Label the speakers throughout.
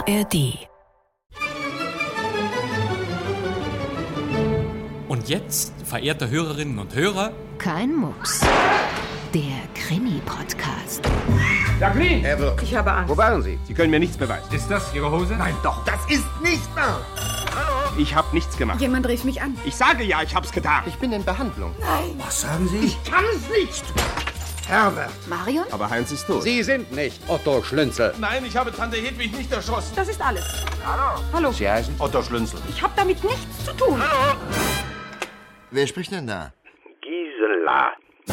Speaker 1: ARD.
Speaker 2: Und jetzt, verehrte Hörerinnen und Hörer,
Speaker 1: Kein Mucks. Der Krimi-Podcast.
Speaker 3: Jacqueline!
Speaker 4: Herr Wirk.
Speaker 3: Ich habe Angst.
Speaker 4: Wo waren Sie?
Speaker 3: Sie können mir nichts beweisen. Ist das Ihre Hose? Nein, doch.
Speaker 4: Das ist nicht wahr!
Speaker 3: Ich habe nichts gemacht.
Speaker 5: Jemand rief mich an.
Speaker 3: Ich sage ja, ich hab's getan.
Speaker 4: Ich bin in Behandlung.
Speaker 5: Nein.
Speaker 4: Was sagen Sie? Ich kann es nicht! Herbert!
Speaker 5: Marion?
Speaker 3: Aber Heinz ist tot.
Speaker 4: Sie sind nicht Otto Schlünzel.
Speaker 3: Nein, ich habe Tante Hedwig nicht erschossen.
Speaker 5: Das ist alles. Hallo.
Speaker 4: Sie heißen?
Speaker 3: Otto Schlünzel.
Speaker 5: Ich habe damit nichts zu tun.
Speaker 4: Wer spricht denn da?
Speaker 3: Gisela.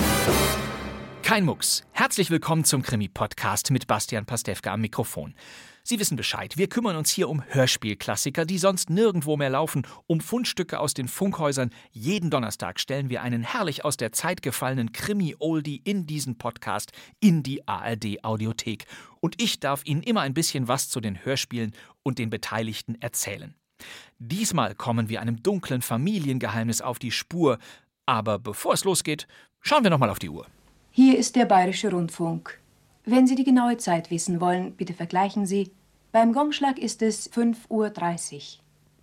Speaker 6: Kein Mucks. Herzlich willkommen zum Krimi-Podcast mit Bastian Pastewka am Mikrofon. Sie wissen Bescheid, wir kümmern uns hier um Hörspielklassiker, die sonst nirgendwo mehr laufen, um Fundstücke aus den Funkhäusern. Jeden Donnerstag stellen wir einen herrlich aus der Zeit gefallenen Krimi-Oldie in diesen Podcast, in die ARD-Audiothek. Und ich darf Ihnen immer ein bisschen was zu den Hörspielen und den Beteiligten erzählen. Diesmal kommen wir einem dunklen Familiengeheimnis auf die Spur. Aber bevor es losgeht, schauen wir nochmal auf die Uhr.
Speaker 7: Hier ist der Bayerische Rundfunk. Wenn Sie die genaue Zeit wissen wollen, bitte vergleichen Sie. Beim Gongschlag ist es 5:30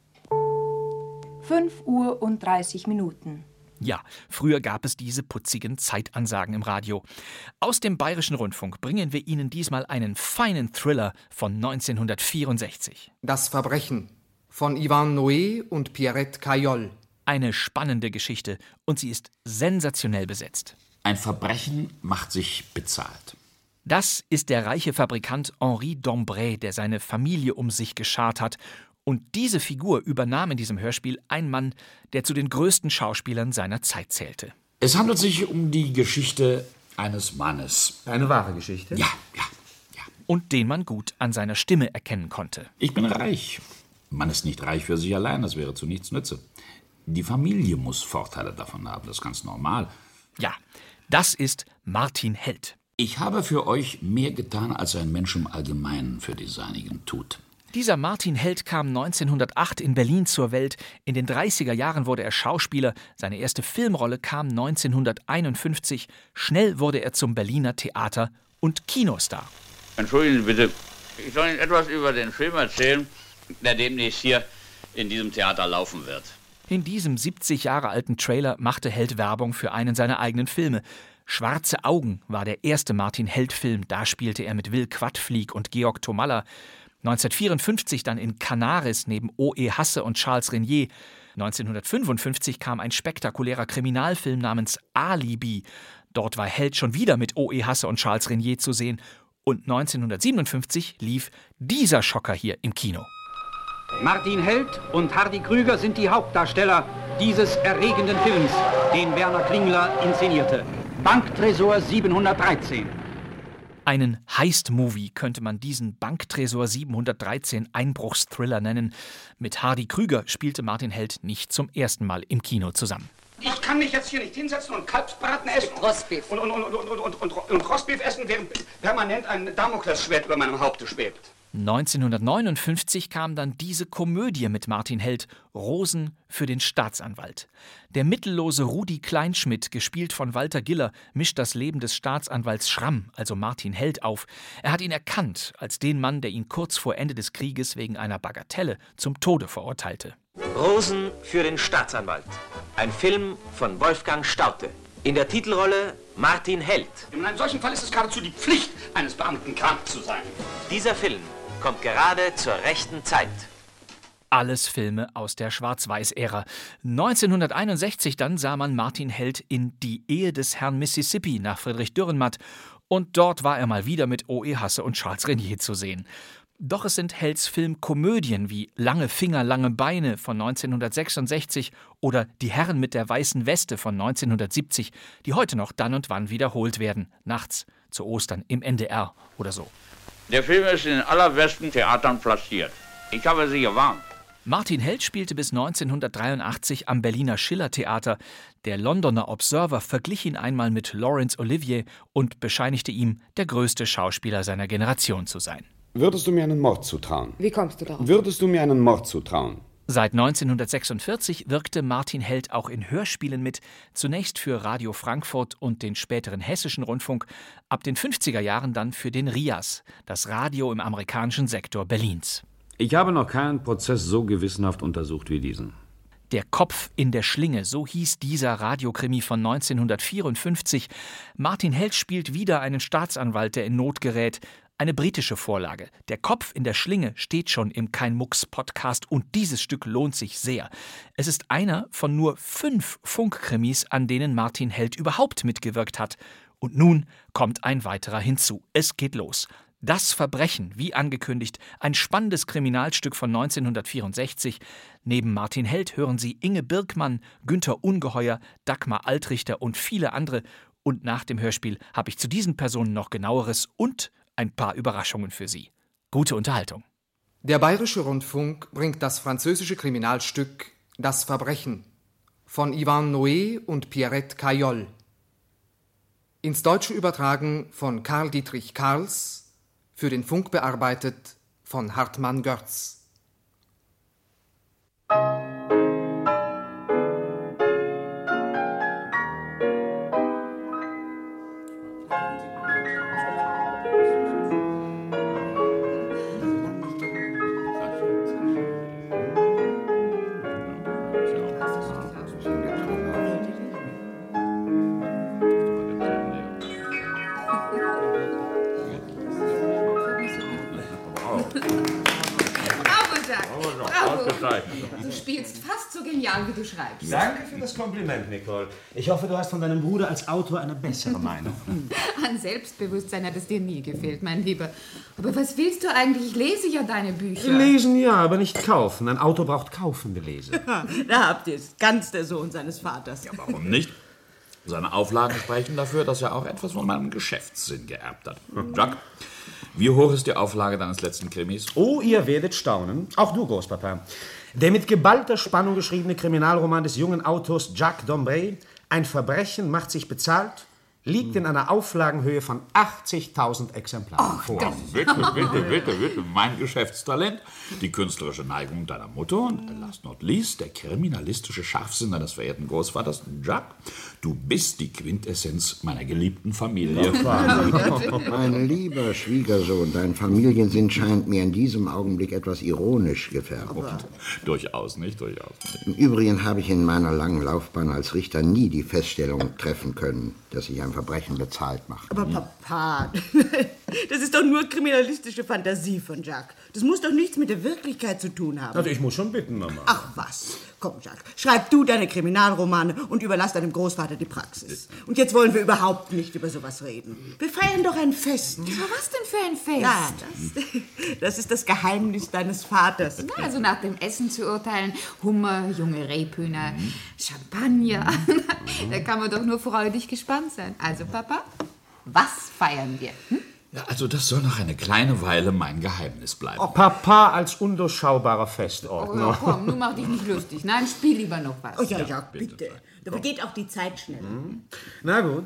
Speaker 7: Uhr. 5 Uhr und 30 Minuten.
Speaker 6: Ja, früher gab es diese putzigen Zeitansagen im Radio. Aus dem Bayerischen Rundfunk bringen wir Ihnen diesmal einen feinen Thriller von 1964.
Speaker 8: Das Verbrechen von Ivan Noé und Pierrette Caillol.
Speaker 6: Eine spannende Geschichte und sie ist sensationell besetzt.
Speaker 9: Ein Verbrechen macht sich bezahlt.
Speaker 6: Das ist der reiche Fabrikant Henri Dombray, der seine Familie um sich geschart hat. Und diese Figur übernahm in diesem Hörspiel ein Mann, der zu den größten Schauspielern seiner Zeit zählte.
Speaker 9: Es handelt sich um die Geschichte eines Mannes.
Speaker 8: Eine wahre Geschichte?
Speaker 9: Ja.
Speaker 6: Und den man gut an seiner Stimme erkennen konnte.
Speaker 9: Ich bin reich. Man ist nicht reich für sich allein, das wäre zu nichts nütze. Die Familie muss Vorteile davon haben, das ist ganz normal.
Speaker 6: Ja, das ist Martin Held.
Speaker 9: Ich habe für euch mehr getan, als ein Mensch im Allgemeinen für die Seinigen tut.
Speaker 6: Dieser Martin Held kam 1908 in Berlin zur Welt. In den 30er Jahren wurde er Schauspieler. Seine erste Filmrolle kam 1951. Schnell wurde er zum Berliner Theater- und Kinostar.
Speaker 10: Entschuldigen Sie bitte, ich soll Ihnen etwas über den Film erzählen, der demnächst hier in diesem Theater laufen wird.
Speaker 6: In diesem 70 Jahre alten Trailer machte Held Werbung für einen seiner eigenen Filme. Schwarze Augen war der erste Martin-Held-Film. Da spielte er mit Will Quadflieg und Georg Tomalla. 1954 dann in Canaris neben O.E. Hasse und Charles Regnier. 1955 kam ein spektakulärer Kriminalfilm namens Alibi. Dort war Held schon wieder mit O.E. Hasse und Charles Regnier zu sehen. Und 1957 lief dieser Schocker hier im Kino.
Speaker 11: Martin Held und Hardy Krüger sind die Hauptdarsteller dieses erregenden Films, den Werner Klingler inszenierte. Banktresor 713.
Speaker 6: Einen Heist-Movie könnte man diesen Banktresor 713 Einbruchsthriller nennen. Mit Hardy Krüger spielte Martin Held nicht zum ersten Mal im Kino zusammen.
Speaker 3: Ich kann mich jetzt hier nicht hinsetzen und Kalbsbraten essen.
Speaker 5: Rostbeef.
Speaker 3: Und Rostbeef essen, während permanent ein Damoklesschwert über meinem Haupte schwebt.
Speaker 6: 1959 kam dann diese Komödie mit Martin Held, Rosen für den Staatsanwalt. Der mittellose Rudi Kleinschmidt, gespielt von Walter Giller, mischt das Leben des Staatsanwalts Schramm, also Martin Held, auf. Er hat ihn erkannt als den Mann, der ihn kurz vor Ende des Krieges wegen einer Bagatelle zum Tode verurteilte.
Speaker 12: Rosen für den Staatsanwalt. Ein Film von Wolfgang Staudte. In der Titelrolle Martin Held.
Speaker 3: In einem solchen Fall ist es geradezu die Pflicht eines Beamten, krank zu sein.
Speaker 12: Dieser Film kommt gerade zur rechten Zeit.
Speaker 6: Alles Filme aus der Schwarz-Weiß-Ära. 1961 dann sah man Martin Held in Die Ehe des Herrn Mississippi nach Friedrich Dürrenmatt. Und dort war er mal wieder mit O.E. Hasse und Charles Regnier zu sehen. Doch es sind Helds Filmkomödien wie Lange Finger, lange Beine von 1966 oder Die Herren mit der weißen Weste von 1970, die heute noch dann und wann wiederholt werden. Nachts, zu Ostern, im NDR oder so.
Speaker 10: Der Film ist in den allerbesten Theatern platziert. Ich habe Sie gewarnt.
Speaker 6: Martin Held spielte bis 1983 am Berliner Schillertheater. Der Londoner Observer verglich ihn einmal mit Laurence Olivier und bescheinigte ihm, der größte Schauspieler seiner Generation zu sein.
Speaker 13: Würdest du mir einen Mord zutrauen?
Speaker 5: Wie kommst du darauf?
Speaker 13: Würdest du mir einen Mord zutrauen?
Speaker 6: Seit 1946 wirkte Martin Held auch in Hörspielen mit, zunächst für Radio Frankfurt und den späteren Hessischen Rundfunk, ab den 50er Jahren dann für den RIAS, das Radio im amerikanischen Sektor Berlins.
Speaker 13: Ich habe noch keinen Prozess so gewissenhaft untersucht wie diesen.
Speaker 6: Der Kopf in der Schlinge, so hieß dieser Radiokrimi von 1954. Martin Held spielt wieder einen Staatsanwalt, der in Not gerät. Eine britische Vorlage. Der Kopf in der Schlinge steht schon im Kein-Mucks-Podcast und dieses Stück lohnt sich sehr. Es ist einer von nur 5 Funkkrimis, an denen Martin Held überhaupt mitgewirkt hat. Und nun kommt ein weiterer hinzu. Es geht los. Das Verbrechen, wie angekündigt, ein spannendes Kriminalstück von 1964. Neben Martin Held hören Sie Inge Birkmann, Günther Ungeheuer, Dagmar Altrichter und viele andere. Und nach dem Hörspiel habe ich zu diesen Personen noch Genaueres und ein paar Überraschungen für Sie. Gute Unterhaltung.
Speaker 8: Der Bayerische Rundfunk bringt das französische Kriminalstück Das Verbrechen von Yvan Noé und Pierrette Caillol. Ins Deutsche übertragen von Karl Dietrich Karls, für den Funk bearbeitet von Hartmann Görz.
Speaker 5: Du spielst fast so genial, wie du schreibst.
Speaker 14: Danke für das Kompliment, Nicole. Ich hoffe, du hast von deinem Bruder als Autor eine bessere Meinung.
Speaker 5: An Selbstbewusstsein hat es dir nie gefehlt, mein Lieber. Aber was willst du eigentlich? Ich lese ja deine Bücher.
Speaker 14: Lesen ja, aber nicht kaufen. Ein Autor braucht kaufende Leser.
Speaker 15: Da habt ihr es. Ganz der Sohn seines Vaters.
Speaker 9: Ja, warum nicht? Seine Auflagen sprechen dafür, dass er auch etwas von meinem Geschäftssinn geerbt hat. Jacques, wie hoch ist die Auflage deines letzten Krimis?
Speaker 14: Oh, ihr werdet staunen. Auch du, Großpapa. Der mit geballter Spannung geschriebene Kriminalroman des jungen Autors Jacques Dombray, Ein Verbrechen macht sich bezahlt, liegt in einer Auflagenhöhe von 80.000 Exemplaren vor.
Speaker 9: Bitte. Mein Geschäftstalent, die künstlerische Neigung deiner Mutter und, last not least, der kriminalistische Scharfsinn deines verehrten Großvaters, Jacques. Du bist die Quintessenz meiner geliebten Familie.
Speaker 4: Mein lieber Schwiegersohn, dein Familiensinn scheint mir in diesem Augenblick etwas ironisch gefärbt.
Speaker 9: Durchaus nicht.
Speaker 4: Im Übrigen habe ich in meiner langen Laufbahn als Richter nie die Feststellung treffen können, dass ich ein Verbrechen bezahlt mache.
Speaker 15: Aber Papa, das ist doch nur kriminalistische Fantasie von Jacques. Das muss doch nichts mit der Wirklichkeit zu tun haben.
Speaker 14: Also ich muss schon bitten, Mama.
Speaker 15: Ach was. Komm, Jacques, schreib du deine Kriminalromane und überlass deinem Großvater die Praxis. Und jetzt wollen wir überhaupt nicht über sowas reden. Wir feiern doch ein Fest.
Speaker 5: Aber was denn für ein Fest?
Speaker 15: Ja, das ist das Geheimnis deines Vaters.
Speaker 5: Na, also nach dem Essen zu urteilen, Hummer, junge Rebhühner, Champagner. Da kann man doch nur freudig gespannt sein. Also, Papa, was feiern wir?
Speaker 9: Ja, also das soll noch eine kleine Weile mein Geheimnis bleiben.
Speaker 14: Oh, Papa als undurchschaubarer Festordner.
Speaker 5: Oh, komm, nun mach dich nicht lustig. Nein, spiel lieber noch was.
Speaker 15: Oh ja, bitte. Da vergeht auch die Zeit schnell.
Speaker 14: Na gut.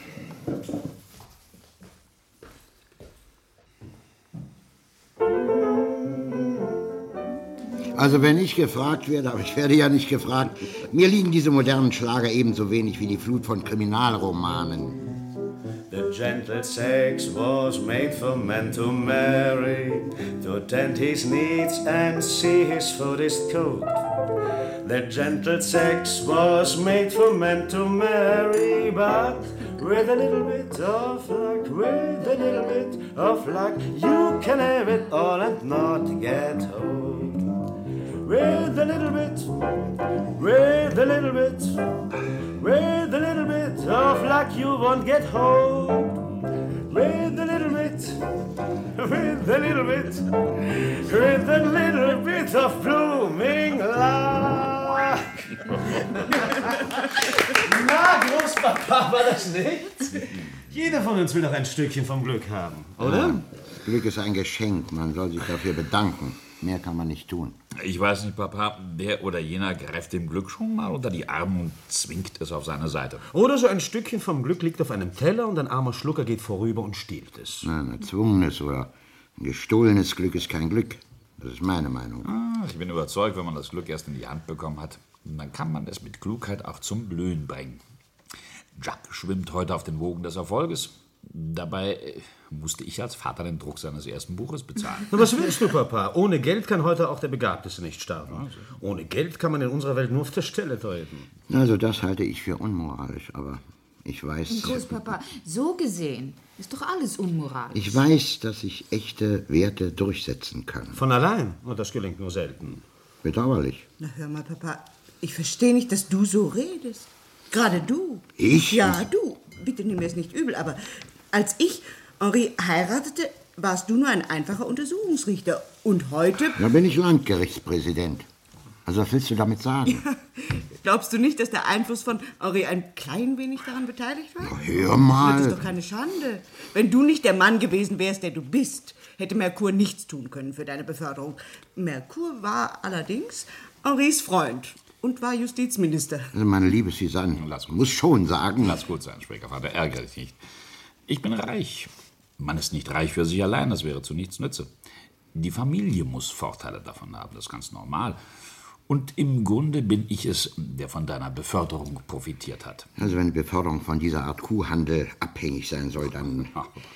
Speaker 4: Also wenn ich gefragt werde, aber ich werde ja nicht gefragt, mir liegen diese modernen Schlager ebenso wenig wie die Flut von Kriminalromanen.
Speaker 16: The gentle sex was made for man to marry, to tend his needs and see his food is cooked. The gentle sex was made for man to marry, but with a little bit of luck, with a little bit of luck, you can have it all and not get hooked. With a little bit, with a little bit, with a little bit of luck you won't get hooked. With a little bit, with a little bit, with a little bit of blooming luck.
Speaker 14: Na, Großpapa, war das nicht? Jeder von uns will doch ein Stückchen vom Glück haben, oder?
Speaker 4: Ja, Glück ist ein Geschenk, man soll sich dafür bedanken. Mehr kann man nicht tun.
Speaker 9: Ich weiß nicht, Papa, der oder jener greift dem Glück schon mal unter die Arme und zwingt es auf seine Seite.
Speaker 14: Oder so ein Stückchen vom Glück liegt auf einem Teller und ein armer Schlucker geht vorüber und stiehlt es.
Speaker 4: Nein, erzwungenes oder gestohlenes Glück ist kein Glück. Das ist meine Meinung.
Speaker 9: Ich bin überzeugt, wenn man das Glück erst in die Hand bekommen hat, dann kann man es mit Klugheit auch zum Blühen bringen. Jacques schwimmt heute auf den Wogen des Erfolges. Dabei musste ich als Vater den Druck seines ersten Buches bezahlen.
Speaker 14: Na, was willst du, Papa? Ohne Geld kann heute auch der Begabteste nicht sterben. Ohne Geld kann man in unserer Welt nur auf der Stelle treten.
Speaker 4: Also das halte ich für unmoralisch, aber ich weiß...
Speaker 5: Großpapa, so gesehen ist doch alles unmoralisch.
Speaker 4: Ich weiß, dass ich echte Werte durchsetzen kann.
Speaker 14: Von allein? Und das gelingt nur selten.
Speaker 4: Bedauerlich.
Speaker 15: Na, hör mal, Papa, ich verstehe nicht, dass du so redest. Gerade du.
Speaker 4: Ich?
Speaker 15: Ja, du. Bitte nimm mir es nicht übel, aber als ich Henri heiratete, warst du nur ein einfacher Untersuchungsrichter. Und heute...
Speaker 4: Da bin ich Landgerichtspräsident. Also was willst du damit sagen?
Speaker 15: Ja, glaubst du nicht, dass der Einfluss von Henri ein klein wenig daran beteiligt war?
Speaker 4: Hör mal.
Speaker 15: Das ist doch keine Schande. Wenn du nicht der Mann gewesen wärst, der du bist, hätte Merkur nichts tun können für deine Beförderung. Merkur war allerdings Henris Freund und war Justizminister.
Speaker 4: Also meine liebe Susanne, muss schon sagen...
Speaker 9: Lass gut sein, Schwiegervater, ärgere dich nicht. Ich bin reich. Man ist nicht reich für sich allein, das wäre zu nichts nütze. Die Familie muss Vorteile davon haben, das ist ganz normal. Und im Grunde bin ich es, der von deiner Beförderung profitiert hat.
Speaker 4: Also wenn die Beförderung von dieser Art Kuhhandel abhängig sein soll, dann...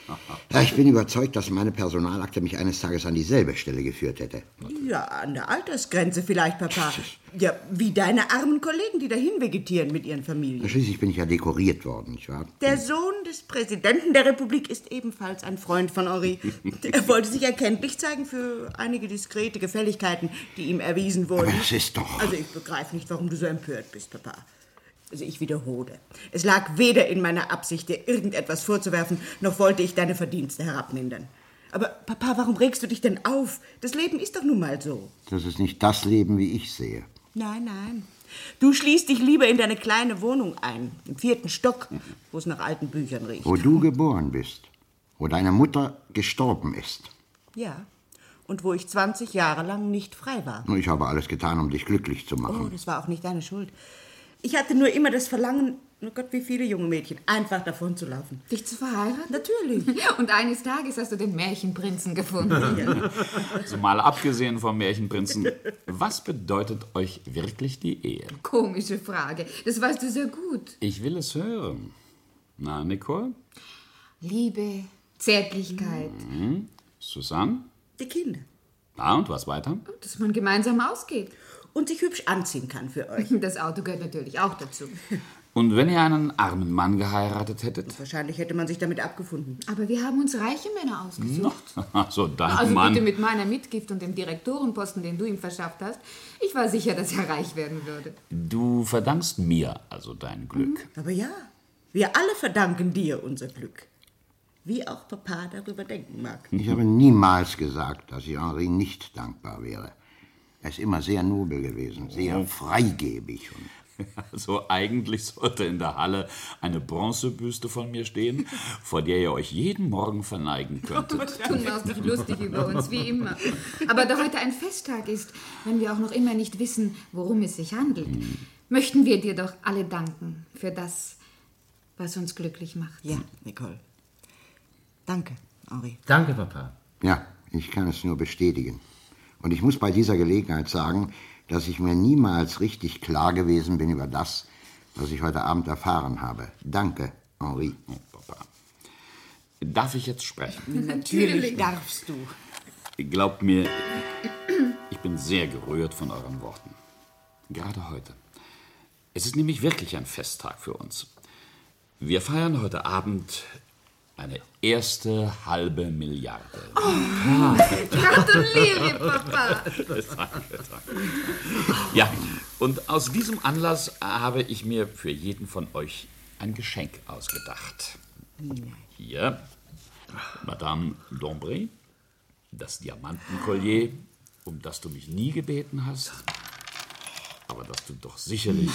Speaker 4: Ja, ich bin überzeugt, dass meine Personalakte mich eines Tages an dieselbe Stelle geführt hätte.
Speaker 15: Ja, an der Altersgrenze vielleicht, Papa. Ja, wie deine armen Kollegen, die dahin vegetieren mit ihren Familien.
Speaker 4: Schließlich bin ich ja dekoriert worden, nicht wahr?
Speaker 15: Der Sohn des Präsidenten der Republik ist ebenfalls ein Freund von Henri. Er wollte sich erkenntlich zeigen für einige diskrete Gefälligkeiten, die ihm erwiesen wurden.
Speaker 4: Aber es ist doch...
Speaker 15: Also ich begreife nicht, warum du so empört bist, Papa. Also ich wiederhole. Es lag weder in meiner Absicht, dir irgendetwas vorzuwerfen, noch wollte ich deine Verdienste herabmindern. Aber Papa, warum regst du dich denn auf? Das Leben ist doch nun mal so.
Speaker 4: Das ist nicht das Leben, wie ich sehe.
Speaker 15: Nein, nein. Du schließt dich lieber in deine kleine Wohnung ein, im 4. Stock, wo es nach alten Büchern riecht.
Speaker 4: Wo du geboren bist, wo deine Mutter gestorben ist.
Speaker 15: Ja, und wo ich 20 Jahre lang nicht frei war.
Speaker 4: Ich habe alles getan, um dich glücklich zu
Speaker 15: Oh,
Speaker 4: machen.
Speaker 15: das war auch nicht deine Schuld. Ich hatte nur immer das Verlangen, oh Gott, wie viele junge Mädchen, einfach davon zu laufen.
Speaker 5: Dich zu verheiraten?
Speaker 15: Natürlich.
Speaker 5: Und eines Tages hast du den Märchenprinzen gefunden.
Speaker 15: Ja.
Speaker 9: Also mal abgesehen vom Märchenprinzen, was bedeutet euch wirklich die Ehe?
Speaker 5: Komische Frage. Das weißt du sehr gut.
Speaker 9: Ich will es hören. Na, Nicole?
Speaker 5: Liebe, Zärtlichkeit.
Speaker 9: Mhm. Susanne?
Speaker 15: Die Kinder.
Speaker 9: Na, und was weiter?
Speaker 5: Dass man gemeinsam ausgeht.
Speaker 15: Und sich hübsch anziehen kann für euch.
Speaker 5: Das Auto gehört natürlich auch dazu.
Speaker 9: Und wenn ihr einen armen Mann geheiratet hättet?
Speaker 15: Wahrscheinlich hätte man sich damit abgefunden.
Speaker 5: Aber wir haben uns reiche Männer ausgesucht.
Speaker 9: So, dein
Speaker 5: Also
Speaker 9: Mann.
Speaker 5: bitte mit meiner Mitgift und dem Direktorenposten, den du ihm verschafft hast. Ich war sicher, dass er reich werden würde.
Speaker 9: Du verdankst mir also dein Glück.
Speaker 15: Aber ja, wir alle verdanken dir unser Glück. Wie auch Papa darüber denken mag.
Speaker 4: Ich habe niemals gesagt, dass ich Henri nicht dankbar wäre. Er ist immer sehr nobel gewesen, sehr freigebig.
Speaker 9: Also eigentlich sollte in der Halle eine Bronzebüste von mir stehen, vor der ihr euch jeden Morgen verneigen könntet.
Speaker 5: Du machst dich lustig über uns, wie immer. Aber da heute ein Festtag ist, wenn wir auch noch immer nicht wissen, worum es sich handelt, möchten wir dir doch alle danken für das, was uns glücklich macht.
Speaker 15: Ja, Nicole. Danke, Henri.
Speaker 14: Danke, Papa.
Speaker 4: Ja, ich kann es nur bestätigen. Und ich muss bei dieser Gelegenheit sagen, dass ich mir niemals richtig klar gewesen bin über das, was ich heute Abend erfahren habe. Danke, Henri.
Speaker 9: Oh, Papa. Darf ich jetzt sprechen?
Speaker 15: Natürlich darfst du.
Speaker 9: Glaubt mir, ich bin sehr gerührt von euren Worten. Gerade heute. Es ist nämlich wirklich ein Festtag für uns. Wir feiern heute Abend eine erste halbe Milliarde.
Speaker 5: Oh, gratuliere, Papa.
Speaker 9: Danke. Ja, und aus diesem Anlass habe ich mir für jeden von euch ein Geschenk ausgedacht. Hier, Madame Dombray, das Diamantenkollier, um das du mich nie gebeten hast, aber das du doch sicherlich...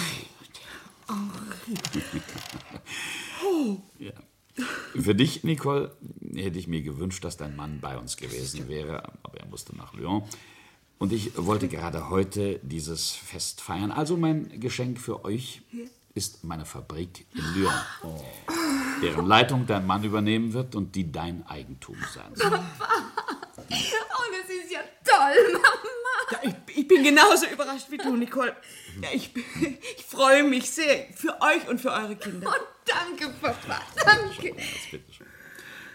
Speaker 9: Ja. Für dich, Nicole, hätte ich mir gewünscht, dass dein Mann bei uns gewesen wäre, aber er musste nach Lyon. Und ich wollte gerade heute dieses Fest feiern. Also mein Geschenk für euch ist meine Fabrik in Lyon, deren Leitung dein Mann übernehmen wird und die dein Eigentum sein soll.
Speaker 5: Papa, oh, das ist ja toll, Mama.
Speaker 15: Ja, ich bin genauso überrascht wie du, Nicole. Ja, ich freue mich sehr für euch und für eure Kinder.
Speaker 5: Oh, danke, Papa, danke.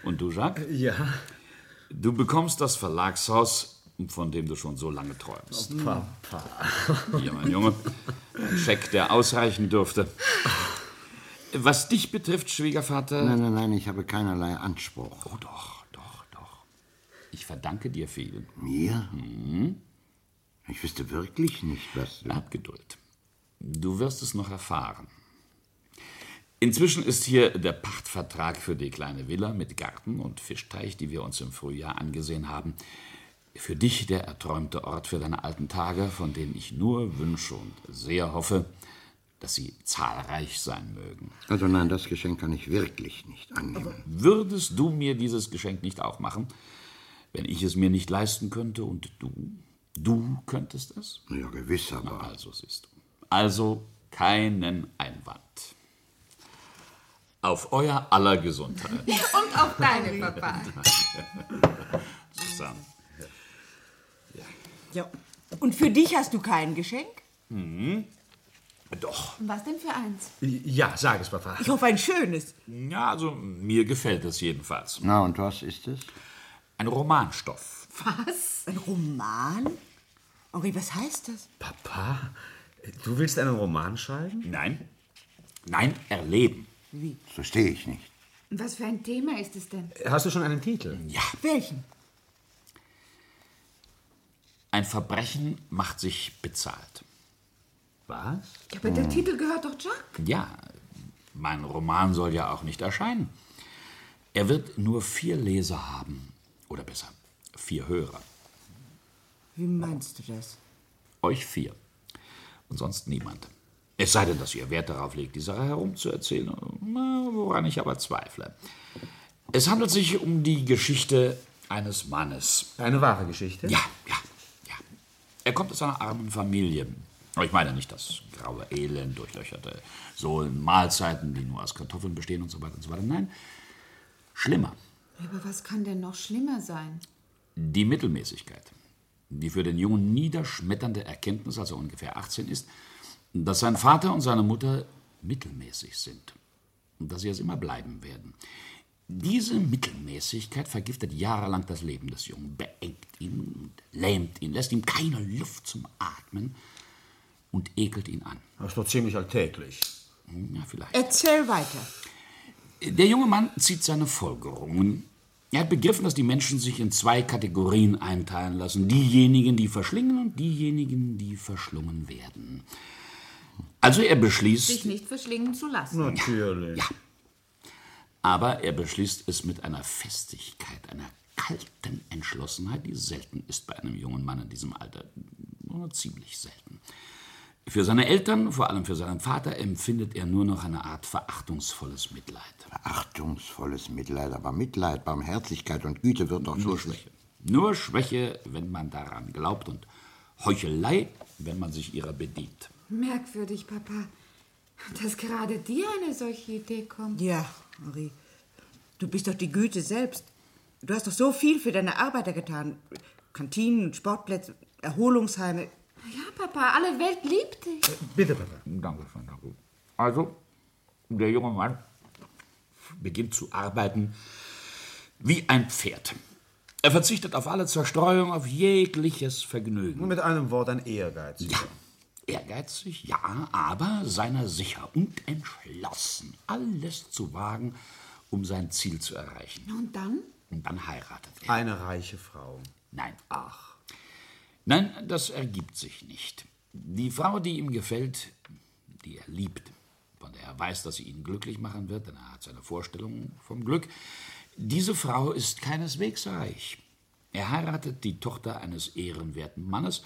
Speaker 9: Und du, Jacques?
Speaker 14: Ja.
Speaker 9: Du bekommst das Verlagshaus, von dem du schon so lange träumst.
Speaker 14: Oh, Papa.
Speaker 9: Hier, mein Junge, ein Scheck, der ausreichen dürfte. Was dich betrifft, Schwiegervater...
Speaker 4: Nein, ich habe keinerlei Anspruch.
Speaker 9: Oh, doch. Ich verdanke dir viel.
Speaker 4: Mir? Ich wüsste wirklich nicht, was du...
Speaker 9: Hab Geduld. Du wirst es noch erfahren. Inzwischen ist hier der Pachtvertrag für die kleine Villa mit Garten und Fischteich, die wir uns im Frühjahr angesehen haben. Für dich der erträumte Ort für deine alten Tage, von denen ich nur wünsche und sehr hoffe, dass sie zahlreich sein mögen.
Speaker 4: Also nein, das Geschenk kann ich wirklich nicht annehmen.
Speaker 9: Würdest du mir dieses Geschenk nicht auch machen, wenn ich es mir nicht leisten könnte und du könntest es?
Speaker 4: Ja, gewiss, aber...
Speaker 9: Na, also siehst du. Also keinen Einwand. Auf euer aller Gesundheit.
Speaker 5: Und auf deine, Papa.
Speaker 9: Zusammen.
Speaker 15: Ja. Und für dich hast du kein Geschenk?
Speaker 9: Doch.
Speaker 5: Was denn für eins?
Speaker 14: Ja, sag es, Papa.
Speaker 15: Ich hoffe, ein schönes.
Speaker 9: Ja, also mir gefällt es jedenfalls.
Speaker 4: Na, und was ist es?
Speaker 9: Ein Romanstoff.
Speaker 15: Was? Ein Roman? Henri, was heißt das?
Speaker 14: Papa, du willst einen Roman schreiben?
Speaker 9: Nein, erleben.
Speaker 15: Wie?
Speaker 4: Das verstehe ich nicht.
Speaker 5: Was für ein Thema ist es denn?
Speaker 14: Hast du schon einen Titel?
Speaker 9: Ja.
Speaker 15: Welchen?
Speaker 9: Ein Verbrechen macht sich bezahlt.
Speaker 14: Was?
Speaker 5: Ja, aber der Titel gehört doch Jacques.
Speaker 9: Ja, mein Roman soll ja auch nicht erscheinen. Er wird nur 4 Leser haben. Oder besser, 4 Hörer.
Speaker 15: Wie meinst du das?
Speaker 9: Euch 4. Und sonst niemand. Es sei denn, dass ihr Wert darauf legt, die Sache herumzuerzählen, woran ich aber zweifle. Es handelt sich um die Geschichte eines Mannes.
Speaker 14: Eine wahre Geschichte?
Speaker 9: Ja. Er kommt aus einer armen Familie. Aber ich meine nicht das graue Elend, durchlöcherte Sohlen, Mahlzeiten, die nur aus Kartoffeln bestehen und so weiter und so weiter. Nein, schlimmer.
Speaker 5: Aber was kann denn noch schlimmer sein?
Speaker 9: Die Mittelmäßigkeit. Die für den Jungen niederschmetternde Erkenntnis, als er ungefähr 18 ist, dass sein Vater und seine Mutter mittelmäßig sind und dass sie es immer bleiben werden. Diese Mittelmäßigkeit vergiftet jahrelang das Leben des Jungen, beengt ihn und lähmt ihn, lässt ihm keine Luft zum Atmen und ekelt ihn an.
Speaker 14: Das ist doch ziemlich alltäglich.
Speaker 9: Ja, vielleicht.
Speaker 15: Erzähl weiter.
Speaker 9: Der junge Mann zieht seine Folgerungen. Er hat begriffen, dass die Menschen sich in 2 Kategorien einteilen lassen. Diejenigen, die verschlingen und diejenigen, die verschlungen werden. Also er beschließt...
Speaker 5: Sich nicht verschlingen zu lassen.
Speaker 14: Natürlich.
Speaker 9: Ja. Aber er beschließt es mit einer Festigkeit, einer kalten Entschlossenheit, die selten ist bei einem jungen Mann in diesem Alter. Nur ziemlich selten. Für seine Eltern, vor allem für seinen Vater, empfindet er nur noch eine Art verachtungsvolles Mitleid.
Speaker 4: Verachtungsvolles Mitleid, aber Mitleid, Barmherzigkeit und Güte wird doch
Speaker 9: nur Schwäche. Nur Schwäche, wenn man daran glaubt, und Heuchelei, wenn man sich ihrer bedient.
Speaker 5: Merkwürdig, Papa, dass gerade dir eine solche Idee kommt.
Speaker 15: Ja, Henri, du bist doch die Güte selbst. Du hast doch so viel für deine Arbeiter getan. Kantinen, Sportplätze, Erholungsheime.
Speaker 5: Ja, Papa, alle Welt liebt dich.
Speaker 14: Bitte, Papa.
Speaker 9: Danke. Also, der junge Mann beginnt zu arbeiten wie ein Pferd. Er verzichtet auf alle Zerstreuung, auf jegliches Vergnügen.
Speaker 14: Mit einem Wort, ein Ehrgeiz.
Speaker 9: Ja, ehrgeizig, ja, aber seiner sicher und entschlossen, alles zu wagen, um sein Ziel zu erreichen.
Speaker 5: Und dann?
Speaker 9: Und dann heiratet er.
Speaker 14: Eine reiche Frau.
Speaker 9: Nein. Ach. Nein, das ergibt sich nicht. Die Frau, die ihm gefällt, die er liebt, von der er weiß, dass sie ihn glücklich machen wird, denn er hat seine Vorstellungen vom Glück, diese Frau ist keineswegs reich. Er heiratet die Tochter eines ehrenwerten Mannes,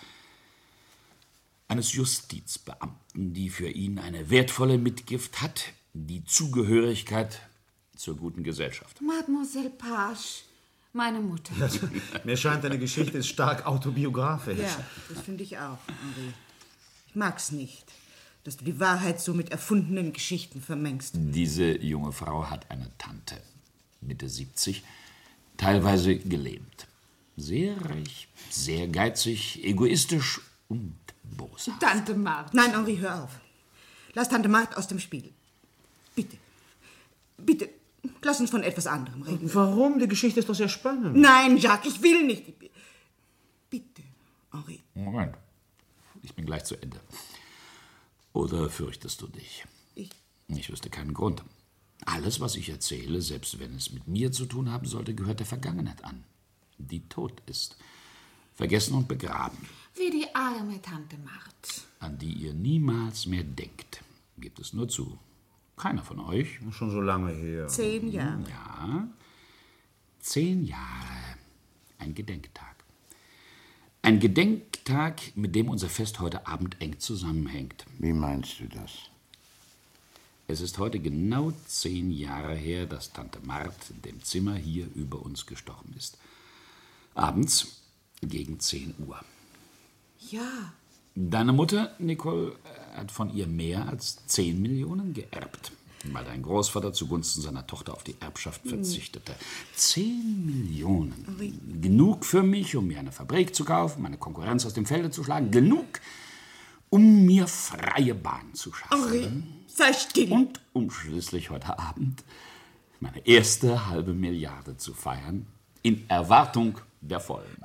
Speaker 9: eines Justizbeamten, die für ihn eine wertvolle Mitgift hat, die Zugehörigkeit zur guten Gesellschaft.
Speaker 5: Mademoiselle Page, meine Mutter.
Speaker 14: Mir scheint, deine Geschichte ist stark autobiografisch.
Speaker 15: Ja, das finde ich auch, Henri. Ich mag's nicht, dass du die Wahrheit so mit erfundenen Geschichten vermengst.
Speaker 9: Diese junge Frau hat eine Tante, Mitte 70, teilweise gelähmt. Sehr reich, sehr geizig, egoistisch und boshaft.
Speaker 5: Tante Marthe.
Speaker 15: Nein, Henri, hör auf. Lass Tante Marthe aus dem Spiel. Bitte. Bitte. Lass uns von etwas anderem reden.
Speaker 14: Warum? Die Geschichte ist doch sehr spannend.
Speaker 15: Nein, Jacques, ich will nicht. Bitte, Henri.
Speaker 9: Moment. Ich bin gleich zu Ende. Oder fürchtest du dich? Ich wüsste keinen Grund. Alles, was ich erzähle, selbst wenn es mit mir zu tun haben sollte, gehört der Vergangenheit an, die tot ist. Vergessen und begraben.
Speaker 5: Wie die arme Tante Mart.
Speaker 9: An die ihr niemals mehr denkt. Gebt es nur zu. Keiner von euch.
Speaker 14: Schon so lange her.
Speaker 15: 10 Jahre.
Speaker 9: Ja, 10 Jahre. Ein Gedenktag. Ein Gedenktag, mit dem unser Fest heute Abend eng zusammenhängt.
Speaker 4: Wie meinst du das?
Speaker 9: Es ist heute genau 10 Jahre her, dass Tante Mart in dem Zimmer hier über uns gestorben ist. Abends gegen 10 Uhr.
Speaker 15: Ja.
Speaker 9: Deine Mutter, Nicole, hat von ihr mehr als 10 Millionen geerbt, weil dein Großvater zugunsten seiner Tochter auf die Erbschaft verzichtete. 10 Millionen. Genug für mich, um mir eine Fabrik zu kaufen, meine Konkurrenz aus dem Felde zu schlagen. Genug, um mir freie Bahn zu schaffen.
Speaker 15: Henri, sei still.
Speaker 9: Und um schließlich heute Abend meine erste $500 Milliarden zu feiern, in Erwartung der vollen.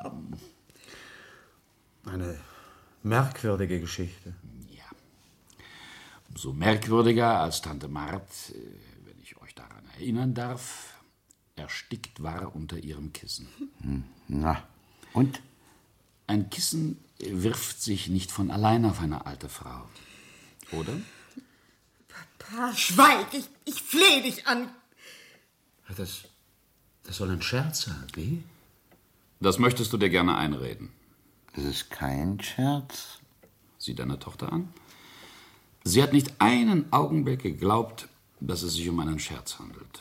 Speaker 14: Eine merkwürdige Geschichte.
Speaker 9: Ja. Umso merkwürdiger, als Tante Mart, wenn ich euch daran erinnern darf, erstickt war unter ihrem Kissen.
Speaker 4: Na, und?
Speaker 9: Ein Kissen wirft sich nicht von allein auf eine alte Frau. Oder?
Speaker 15: Papa, schweig! Ich flehe dich an!
Speaker 14: Das soll ein Scherz sein, wie?
Speaker 9: Das möchtest du dir gerne einreden.
Speaker 4: Das ist kein Scherz.
Speaker 9: Sieh deine Tochter an. Sie hat nicht einen Augenblick geglaubt, dass es sich um einen Scherz handelt.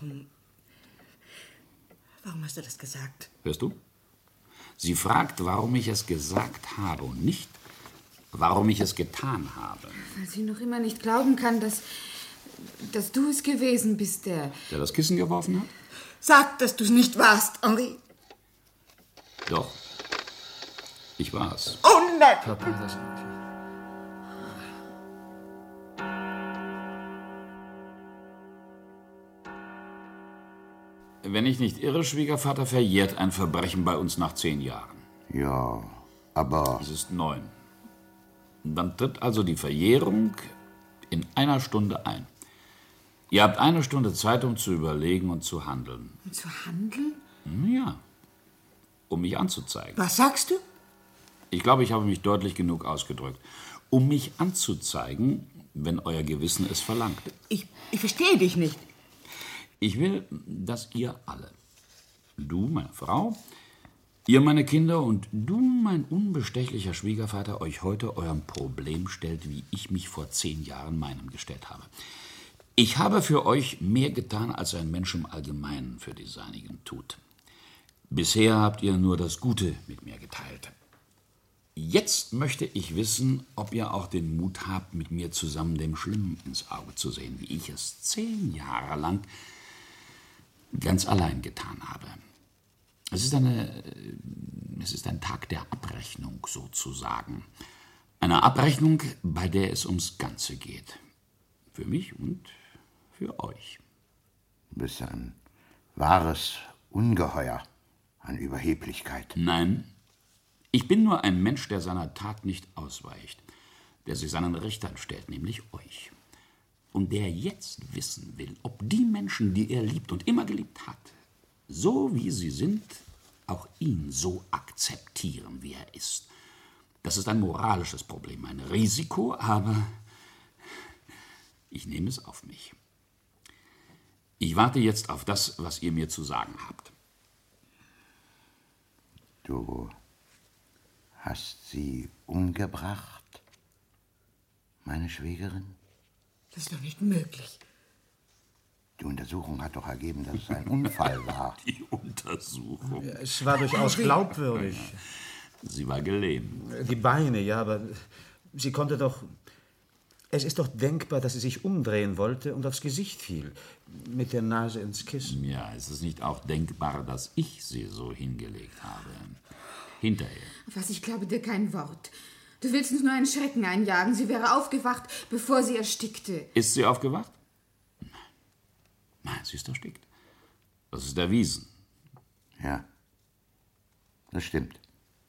Speaker 15: Warum hast du das gesagt?
Speaker 9: Hörst du? Sie fragt, warum ich es gesagt habe und nicht, warum ich es getan habe.
Speaker 5: Weil sie noch immer nicht glauben kann, dass du es gewesen bist, der
Speaker 9: das Kissen geworfen hat?
Speaker 15: Sag, dass du es nicht warst, Henri.
Speaker 9: Doch. Ich war's.
Speaker 15: Oh nein!
Speaker 14: Papa, das...
Speaker 9: Wenn ich nicht irre, Schwiegervater, verjährt ein Verbrechen bei uns nach 10 Jahren.
Speaker 4: Ja, aber...
Speaker 9: Es ist 9. Dann tritt also die Verjährung in 1 Stunde ein. Ihr habt 1 Stunde Zeit, um zu überlegen und zu handeln.
Speaker 5: Und zu handeln?
Speaker 9: Ja, um mich anzuzeigen.
Speaker 15: Was sagst du?
Speaker 9: Ich glaube, ich habe mich deutlich genug ausgedrückt. Um mich anzuzeigen, wenn euer Gewissen es verlangt.
Speaker 15: Ich verstehe dich nicht.
Speaker 9: Ich will, dass ihr alle, du, meine Frau, ihr, meine Kinder und du, mein unbestechlicher Schwiegervater, euch heute eurem Problem stellt, wie ich mich vor 10 Jahren meinem gestellt habe. Ich habe für euch mehr getan, als ein Mensch im Allgemeinen für die Seinigen tut. Bisher habt ihr nur das Gute mit mir geteilt. Jetzt möchte ich wissen, ob ihr auch den Mut habt, mit mir zusammen dem Schlimmen ins Auge zu sehen, wie ich es 10 Jahre lang ganz allein getan habe. Es ist ein Tag der Abrechnung sozusagen. Eine Abrechnung, bei der es ums Ganze geht. Für mich und für euch.
Speaker 4: Du bist ein wahres Ungeheuer an Überheblichkeit.
Speaker 9: Nein, ich bin nur ein Mensch, der seiner Tat nicht ausweicht, der sich seinen Richtern stellt, nämlich euch. Und der jetzt wissen will, ob die Menschen, die er liebt und immer geliebt hat, so wie sie sind, auch ihn so akzeptieren, wie er ist. Das ist ein moralisches Problem, ein Risiko, aber ich nehme es auf mich. Ich warte jetzt auf das, was ihr mir zu sagen habt.
Speaker 4: Du hast sie umgebracht, meine Schwägerin?
Speaker 15: Das ist doch nicht möglich.
Speaker 4: Die Untersuchung hat doch ergeben, dass es ein Unfall war.
Speaker 9: Die Untersuchung?
Speaker 14: Ja, es war durchaus glaubwürdig.
Speaker 9: Sie war gelähmt.
Speaker 14: Die Beine, ja, aber sie konnte doch... Es ist doch denkbar, dass sie sich umdrehen wollte und aufs Gesicht fiel, mit der Nase ins Kissen.
Speaker 9: Ja, ist es nicht auch denkbar, dass ich sie so hingelegt habe? Hinterher.
Speaker 5: Was, ich glaube dir kein Wort. Du willst uns nur einen Schrecken einjagen. Sie wäre aufgewacht, bevor sie erstickte.
Speaker 9: Ist sie aufgewacht? Sie ist erstickt. Das ist erwiesen.
Speaker 4: Ja, das stimmt.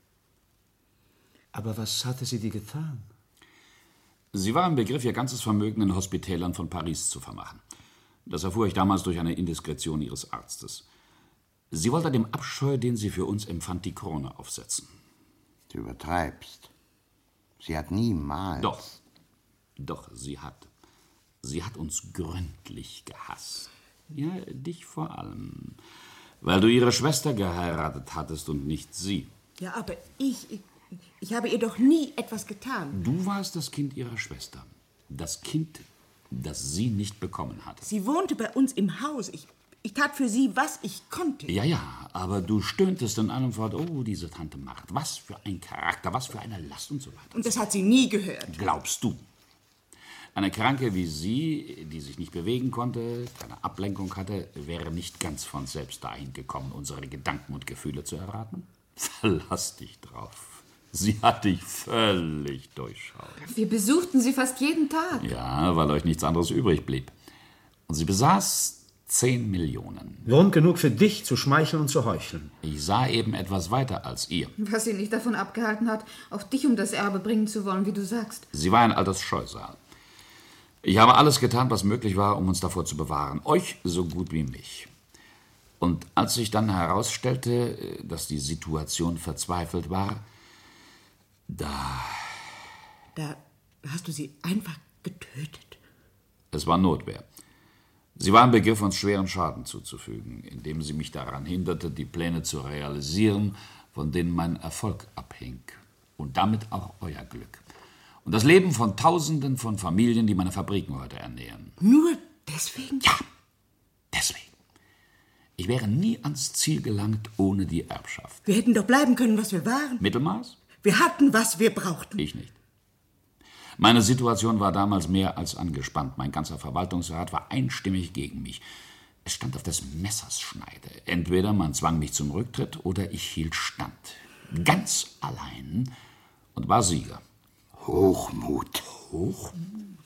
Speaker 14: Aber was hatte sie dir getan?
Speaker 9: Sie war im Begriff, ihr ganzes Vermögen in Hospitälern von Paris zu vermachen. Das erfuhr ich damals durch eine Indiskretion ihres Arztes. Sie wollte dem Abscheu, den sie für uns empfand, die Krone aufsetzen.
Speaker 4: Du übertreibst. Sie hat niemals...
Speaker 9: Doch, sie hat. Sie hat uns gründlich gehasst. Ja, dich vor allem. Weil du ihre Schwester geheiratet hattest und nicht sie.
Speaker 15: Ja, aber ich habe ihr doch nie etwas getan.
Speaker 9: Du warst das Kind ihrer Schwester. Das Kind, das sie nicht bekommen hatte.
Speaker 15: Sie wohnte bei uns im Haus. Ich tat für sie, was ich konnte.
Speaker 9: Ja, aber du stöhntest in allem fort, oh, diese Tante Marthe, was für ein Charakter, was für eine Last und so weiter.
Speaker 15: Und das hat sie nie gehört.
Speaker 9: Glaubst du? Eine Kranke wie sie, die sich nicht bewegen konnte, keine Ablenkung hatte, wäre nicht ganz von selbst dahin gekommen, unsere Gedanken und Gefühle zu erraten? Verlass dich drauf. Sie hat dich völlig durchschaut.
Speaker 5: Wir besuchten sie fast jeden Tag.
Speaker 9: Ja, weil euch nichts anderes übrig blieb. Und sie besaß 10 Millionen.
Speaker 14: Grund genug für dich, zu schmeicheln und zu heucheln.
Speaker 9: Ich sah eben etwas weiter als ihr.
Speaker 5: Was sie nicht davon abgehalten hat, auch dich um das Erbe bringen zu wollen, wie du sagst.
Speaker 9: Sie war ein altes Scheusal. Ich habe alles getan, was möglich war, um uns davor zu bewahren. Euch so gut wie mich. Und als sich dann herausstellte, dass die Situation verzweifelt war, Da
Speaker 15: hast du sie einfach getötet.
Speaker 9: Es war Notwehr. Sie war im Begriff, uns schweren Schaden zuzufügen, indem sie mich daran hinderte, die Pläne zu realisieren, von denen mein Erfolg abhing. Und damit auch euer Glück. Und das Leben von Tausenden von Familien, die meine Fabriken heute ernähren.
Speaker 15: Nur deswegen?
Speaker 9: Ja, deswegen. Ich wäre nie ans Ziel gelangt ohne die Erbschaft.
Speaker 15: Wir hätten doch bleiben können, was wir waren.
Speaker 9: Mittelmaß?
Speaker 15: Wir hatten, was wir brauchten.
Speaker 9: Ich nicht. Meine Situation war damals mehr als angespannt. Mein ganzer Verwaltungsrat war einstimmig gegen mich. Es stand auf des Messers Schneide. Entweder man zwang mich zum Rücktritt oder ich hielt stand. Ganz allein und war Sieger.
Speaker 4: Hochmut.
Speaker 9: Hochmut?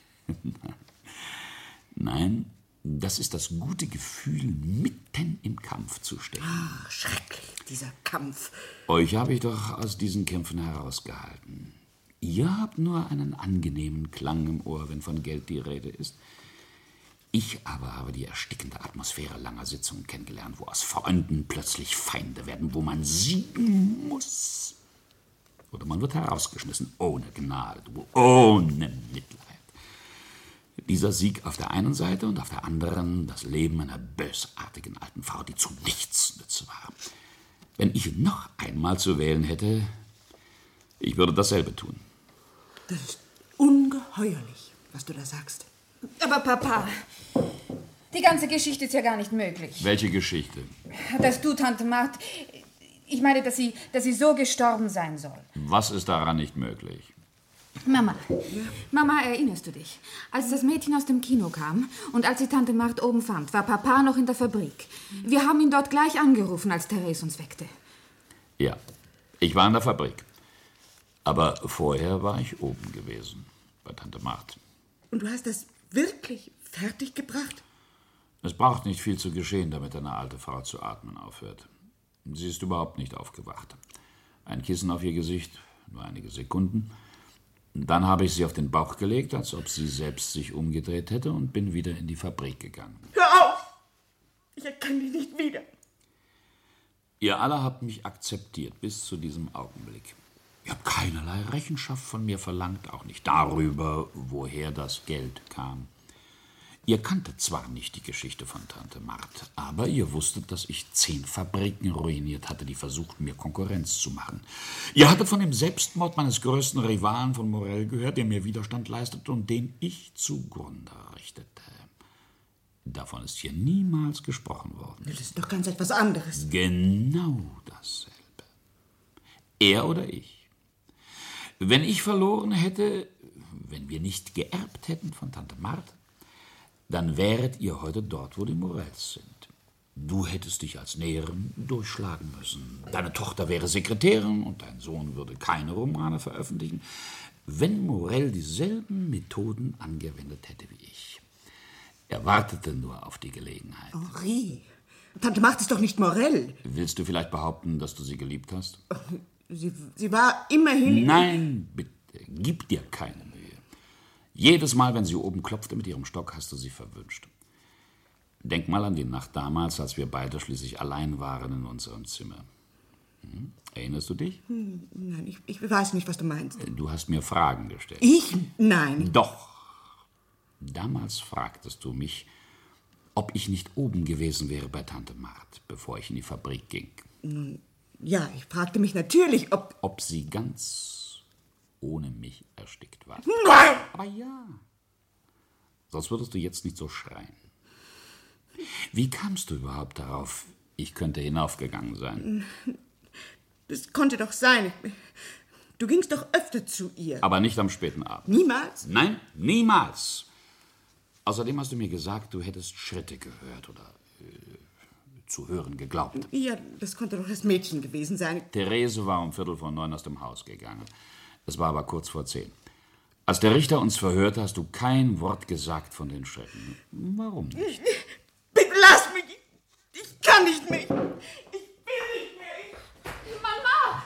Speaker 9: Nein, das ist das gute Gefühl, mitten im Kampf zu stecken.
Speaker 15: Ach, schrecklich, dieser Kampf.
Speaker 9: Euch habe ich doch aus diesen Kämpfen herausgehalten. Ihr habt nur einen angenehmen Klang im Ohr, wenn von Geld die Rede ist. Ich aber habe die erstickende Atmosphäre langer Sitzungen kennengelernt, wo aus Freunden plötzlich Feinde werden, wo man siegen muss. Oder man wird herausgeschmissen, ohne Gnade, ohne Mitleid. Dieser Sieg auf der einen Seite und auf der anderen das Leben einer bösartigen alten Frau, die zu nichts nütze war. Wenn ich noch einmal zu wählen hätte, ich würde dasselbe tun.
Speaker 15: Das ist ungeheuerlich, was du da sagst.
Speaker 5: Aber Papa, die ganze Geschichte ist ja gar nicht möglich.
Speaker 9: Welche Geschichte?
Speaker 5: Dass du, Tante Marthe, ich meine, dass sie so gestorben sein soll.
Speaker 9: Was ist daran nicht möglich?
Speaker 5: Mama, Mama, erinnerst du dich? Als das Mädchen aus dem Kino kam und als sie Tante Marthe oben fand, war Papa noch in der Fabrik. Wir haben ihn dort gleich angerufen, als Therese uns weckte.
Speaker 9: Ja, ich war in der Fabrik. Aber vorher war ich oben gewesen, bei Tante Marthe.
Speaker 15: Und du hast das wirklich fertiggebracht?
Speaker 9: Es braucht nicht viel zu geschehen, damit eine alte Frau zu atmen aufhört. Sie ist überhaupt nicht aufgewacht. Ein Kissen auf ihr Gesicht, nur einige Sekunden. Dann habe ich sie auf den Bauch gelegt, als ob sie selbst sich umgedreht hätte, und bin wieder in die Fabrik gegangen.
Speaker 15: Hör auf! Ich erkenne dich nicht wieder.
Speaker 9: Ihr alle habt mich akzeptiert bis zu diesem Augenblick. Ihr habt keinerlei Rechenschaft von mir verlangt, auch nicht darüber, woher das Geld kam. Ihr kanntet zwar nicht die Geschichte von Tante Marthe, aber ihr wusstet, dass ich 10 Fabriken ruiniert hatte, die versuchten, mir Konkurrenz zu machen. Ihr hattet von dem Selbstmord meines größten Rivalen von Morel gehört, der mir Widerstand leistete und den ich zugrunde richtete. Davon ist hier niemals gesprochen worden.
Speaker 15: Das ist doch ganz etwas anderes.
Speaker 9: Genau dasselbe. Er oder ich. Wenn ich verloren hätte, wenn wir nicht geerbt hätten von Tante Marthe, dann wäret ihr heute dort, wo die Morels sind. Du hättest dich als Näherin durchschlagen müssen. Deine Tochter wäre Sekretärin und dein Sohn würde keine Romane veröffentlichen, wenn Morel dieselben Methoden angewendet hätte wie ich. Er wartete nur auf die Gelegenheit.
Speaker 15: Henri, Tante Marthe ist doch nicht Morell.
Speaker 9: Willst du vielleicht behaupten, dass du sie geliebt hast?
Speaker 15: Sie war immerhin...
Speaker 9: Nein, bitte, gib dir keine Mühe. Jedes Mal, wenn sie oben klopfte mit ihrem Stock, hast du sie verwünscht. Denk mal an die Nacht damals, als wir beide schließlich allein waren in unserem Zimmer. Erinnerst du dich?
Speaker 15: Nein, ich weiß nicht, was du meinst.
Speaker 9: Du hast mir Fragen gestellt.
Speaker 15: Ich? Nein.
Speaker 9: Doch. Damals fragtest du mich, ob ich nicht oben gewesen wäre bei Tante Marthe, bevor ich in die Fabrik ging.
Speaker 15: Nun, ja, ich fragte mich natürlich,
Speaker 9: ob sie ganz ohne mich erstickt war.
Speaker 15: Nein!
Speaker 9: Aber ja. Sonst würdest du jetzt nicht so schreien. Wie kamst du überhaupt darauf, ich könnte hinaufgegangen sein?
Speaker 15: Das konnte doch sein. Du gingst doch öfter zu ihr.
Speaker 9: Aber nicht am späten Abend.
Speaker 15: Niemals?
Speaker 9: Nein, niemals. Außerdem hast du mir gesagt, du hättest Schritte gehört oder zu hören geglaubt.
Speaker 15: Ja, das konnte doch das Mädchen gewesen sein.
Speaker 9: Therese war um 8:45 aus dem Haus gegangen. Es war aber kurz vor 10. Als der Richter uns verhörte, hast du kein Wort gesagt von den Schritten. Warum nicht?
Speaker 15: Bitte lass mich! Ich kann nicht mehr! Ich will nicht mehr!
Speaker 5: Mama!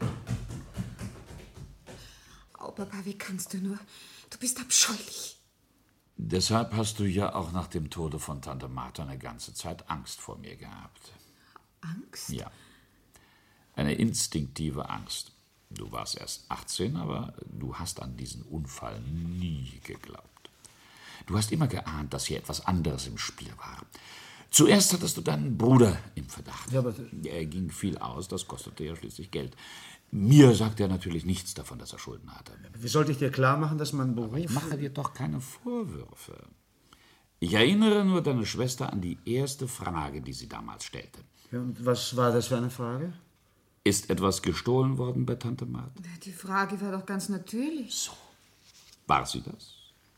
Speaker 5: Oh, Papa, wie kannst du nur? Du bist abscheulich.
Speaker 9: Deshalb hast du ja auch nach dem Tode von Tante Marthe eine ganze Zeit Angst vor mir gehabt.
Speaker 5: Angst?
Speaker 9: Ja. Eine instinktive Angst. Du warst erst 18, aber du hast an diesen Unfall nie geglaubt. Du hast immer geahnt, dass hier etwas anderes im Spiel war. Zuerst hattest du deinen Bruder im Verdacht.
Speaker 14: Ja, aber
Speaker 9: er ging viel aus, das kostete ja schließlich Geld. Mir sagte er natürlich nichts davon, dass er Schulden hatte.
Speaker 14: Wie sollte ich dir klar machen, dass mein Beruf...
Speaker 9: Aber ich mache dir doch keine Vorwürfe. Ich erinnere nur deine Schwester an die erste Frage, die sie damals stellte.
Speaker 14: Ja, und was war das für eine Frage?
Speaker 9: Ist etwas gestohlen worden bei Tante Marthe?
Speaker 5: Die Frage war doch ganz natürlich.
Speaker 9: So. War sie das?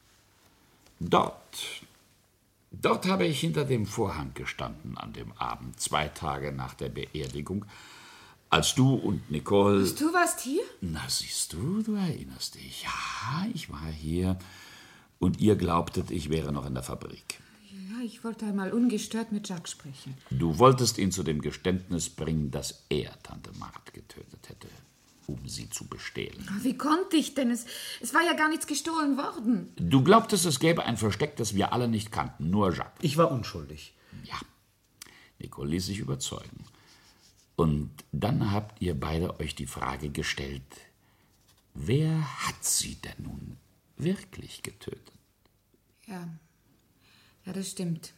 Speaker 9: Dort habe ich hinter dem Vorhang gestanden an dem Abend, 2 Tage nach der Beerdigung, als du und Nicole...
Speaker 5: Du warst hier?
Speaker 9: Na, siehst du, du erinnerst dich. Ja, ich war hier und ihr glaubtet, ich wäre noch in der Fabrik.
Speaker 5: Ja, ich wollte einmal ungestört mit Jacques sprechen.
Speaker 9: Du wolltest ihn zu dem Geständnis bringen, dass er Tante Marthe getötet hätte, um sie zu bestehlen.
Speaker 5: Wie konnte ich denn? Es war ja gar nichts gestohlen worden.
Speaker 9: Du glaubtest, es gäbe ein Versteck, das wir alle nicht kannten, nur Jacques.
Speaker 14: Ich war unschuldig.
Speaker 9: Ja, Nicole ließ sich überzeugen. Und dann habt ihr beide euch die Frage gestellt, wer hat sie denn nun wirklich getötet?
Speaker 5: Ja, das stimmt.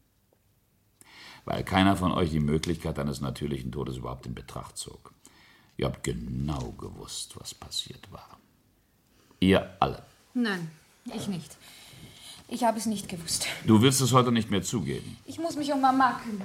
Speaker 9: Weil keiner von euch die Möglichkeit eines natürlichen Todes überhaupt in Betracht zog. Ihr habt genau gewusst, was passiert war. Ihr alle.
Speaker 5: Nein, ich nicht. Ich habe es nicht gewusst.
Speaker 9: Du willst es heute nicht mehr zugeben.
Speaker 5: Ich muss mich um Mama kümmern.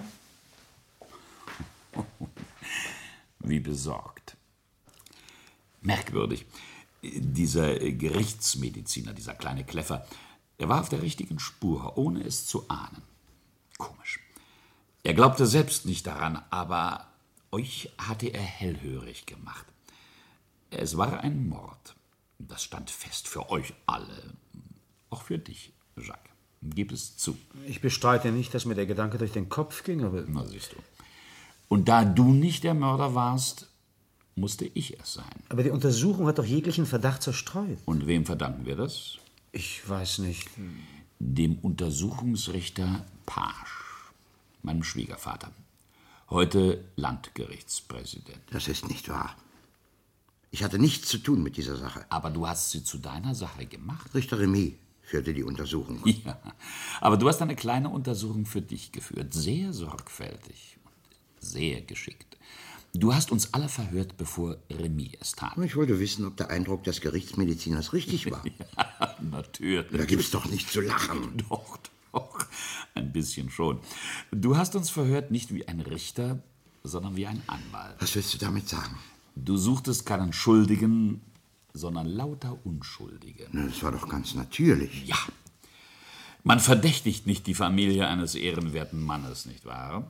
Speaker 9: Wie besorgt. Merkwürdig. Dieser Gerichtsmediziner, dieser kleine Kläffer, er war auf der richtigen Spur, ohne es zu ahnen. Komisch. Er glaubte selbst nicht daran, aber euch hatte er hellhörig gemacht. Es war ein Mord. Das stand fest für euch alle. Auch für dich, Jacques. Gib es zu.
Speaker 14: Ich bestreite nicht, dass mir der Gedanke durch den Kopf ging, aber...
Speaker 9: Na, siehst du. Und da du nicht der Mörder warst, musste ich es sein.
Speaker 14: Aber die Untersuchung hat doch jeglichen Verdacht zerstreut.
Speaker 9: Und wem verdanken wir das?
Speaker 14: Ich weiß nicht.
Speaker 9: Dem Untersuchungsrichter Page, meinem Schwiegervater. Heute Landgerichtspräsident.
Speaker 4: Das ist nicht wahr. Ich hatte nichts zu tun mit dieser Sache.
Speaker 9: Aber du hast sie zu deiner Sache gemacht.
Speaker 4: Richter Remy führte die Untersuchung.
Speaker 9: Ja, aber du hast eine kleine Untersuchung für dich geführt. Sehr sorgfältig und sehr geschickt. Du hast uns alle verhört, bevor Remy es tat.
Speaker 4: Ich wollte wissen, ob der Eindruck des Gerichtsmediziners richtig war.
Speaker 9: Ja, natürlich.
Speaker 4: Da gibt's doch nicht zu lachen.
Speaker 9: Doch, ein bisschen schon. Du hast uns verhört nicht wie ein Richter, sondern wie ein Anwalt.
Speaker 4: Was willst du damit sagen?
Speaker 9: Du suchtest keinen Schuldigen, sondern lauter Unschuldige.
Speaker 4: Na, das war doch ganz natürlich.
Speaker 9: Ja. Man verdächtigt nicht die Familie eines ehrenwerten Mannes, nicht wahr?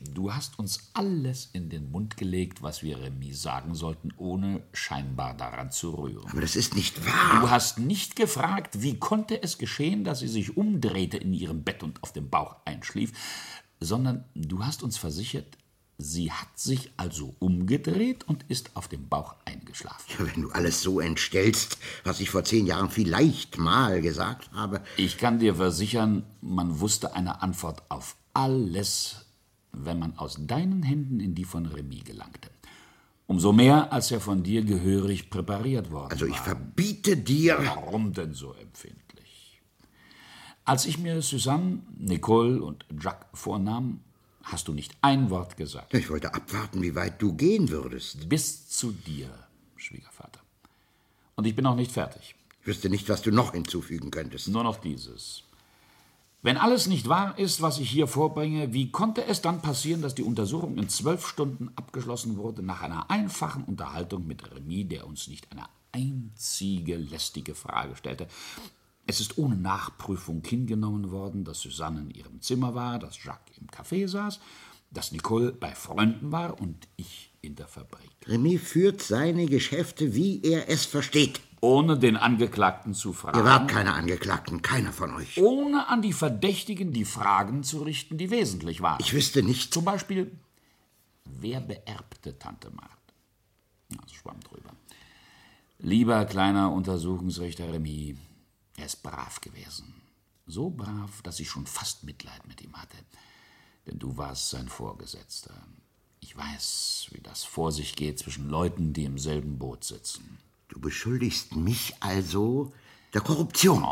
Speaker 9: Du hast uns alles in den Mund gelegt, was wir Remy sagen sollten, ohne scheinbar daran zu rühren.
Speaker 4: Aber das ist nicht wahr.
Speaker 9: Du hast nicht gefragt, wie konnte es geschehen, dass sie sich umdrehte in ihrem Bett und auf dem Bauch einschlief, sondern du hast uns versichert, sie hat sich also umgedreht und ist auf dem Bauch eingeschlafen.
Speaker 4: Ja, wenn du alles so entstellst, was ich vor 10 Jahren vielleicht mal gesagt habe.
Speaker 9: Ich kann dir versichern, man wusste eine Antwort auf alles, wenn man aus deinen Händen in die von Remy gelangte. Umso mehr, als er von dir gehörig präpariert worden war.
Speaker 4: Also ich verbiete dir...
Speaker 9: Warum denn so empfindlich? Als ich mir Suzanne, Nicole und Jacques vornahm, hast du nicht ein Wort gesagt.
Speaker 4: Ich wollte abwarten, wie weit du gehen würdest.
Speaker 9: Bis zu dir, Schwiegervater. Und ich bin noch nicht fertig.
Speaker 4: Ich wüsste nicht, was du noch hinzufügen könntest.
Speaker 9: Nur noch dieses. Wenn alles nicht wahr ist, was ich hier vorbringe, wie konnte es dann passieren, dass die Untersuchung in 12 Stunden abgeschlossen wurde, nach einer einfachen Unterhaltung mit Remy, der uns nicht eine einzige lästige Frage stellte? Es ist ohne Nachprüfung hingenommen worden, dass Suzanne in ihrem Zimmer war, dass Jacques im Café saß, dass Nicole bei Freunden war und ich in der Fabrik.
Speaker 4: Remy führt seine Geschäfte, wie er es versteht.
Speaker 9: Ohne den Angeklagten zu fragen.
Speaker 4: Ihr wart keine Angeklagten, keiner von euch.
Speaker 9: Ohne an die Verdächtigen die Fragen zu richten, die wesentlich waren.
Speaker 4: Ich wüsste nicht.
Speaker 9: Zum Beispiel, wer beerbte Tante Marthe? Das schwamm drüber. Lieber kleiner Untersuchungsrichter Remy, er ist brav gewesen. So brav, dass ich schon fast Mitleid mit ihm hatte. Denn du warst sein Vorgesetzter. Ich weiß, wie das vor sich geht zwischen Leuten, die im selben Boot sitzen.
Speaker 4: Du beschuldigst mich also der Korruption.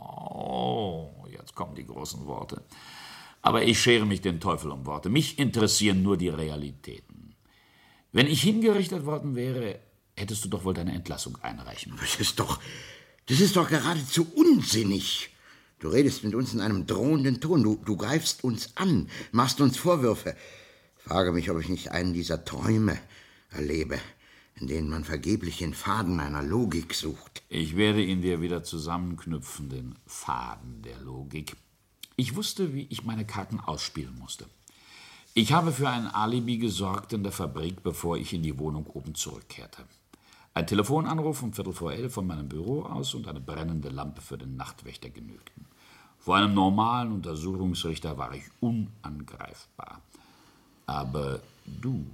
Speaker 9: Oh, jetzt kommen die großen Worte. Aber ich schere mich den Teufel um Worte. Mich interessieren nur die Realitäten. Wenn ich hingerichtet worden wäre, hättest du doch wohl deine Entlassung einreichen müssen.
Speaker 4: Das ist doch geradezu unsinnig. Du redest mit uns in einem drohenden Ton. Du greifst uns an, machst uns Vorwürfe. Ich frage mich, ob ich nicht einen dieser Träume erlebe, in denen man vergeblich den Faden einer Logik sucht.
Speaker 9: Ich werde ihn dir wieder zusammenknüpfen, den Faden der Logik. Ich wusste, wie ich meine Karten ausspielen musste. Ich habe für ein Alibi gesorgt in der Fabrik, bevor ich in die Wohnung oben zurückkehrte. Ein Telefonanruf um 11:15 von meinem Büro aus und eine brennende Lampe für den Nachtwächter genügten. Vor einem normalen Untersuchungsrichter war ich unangreifbar. Aber du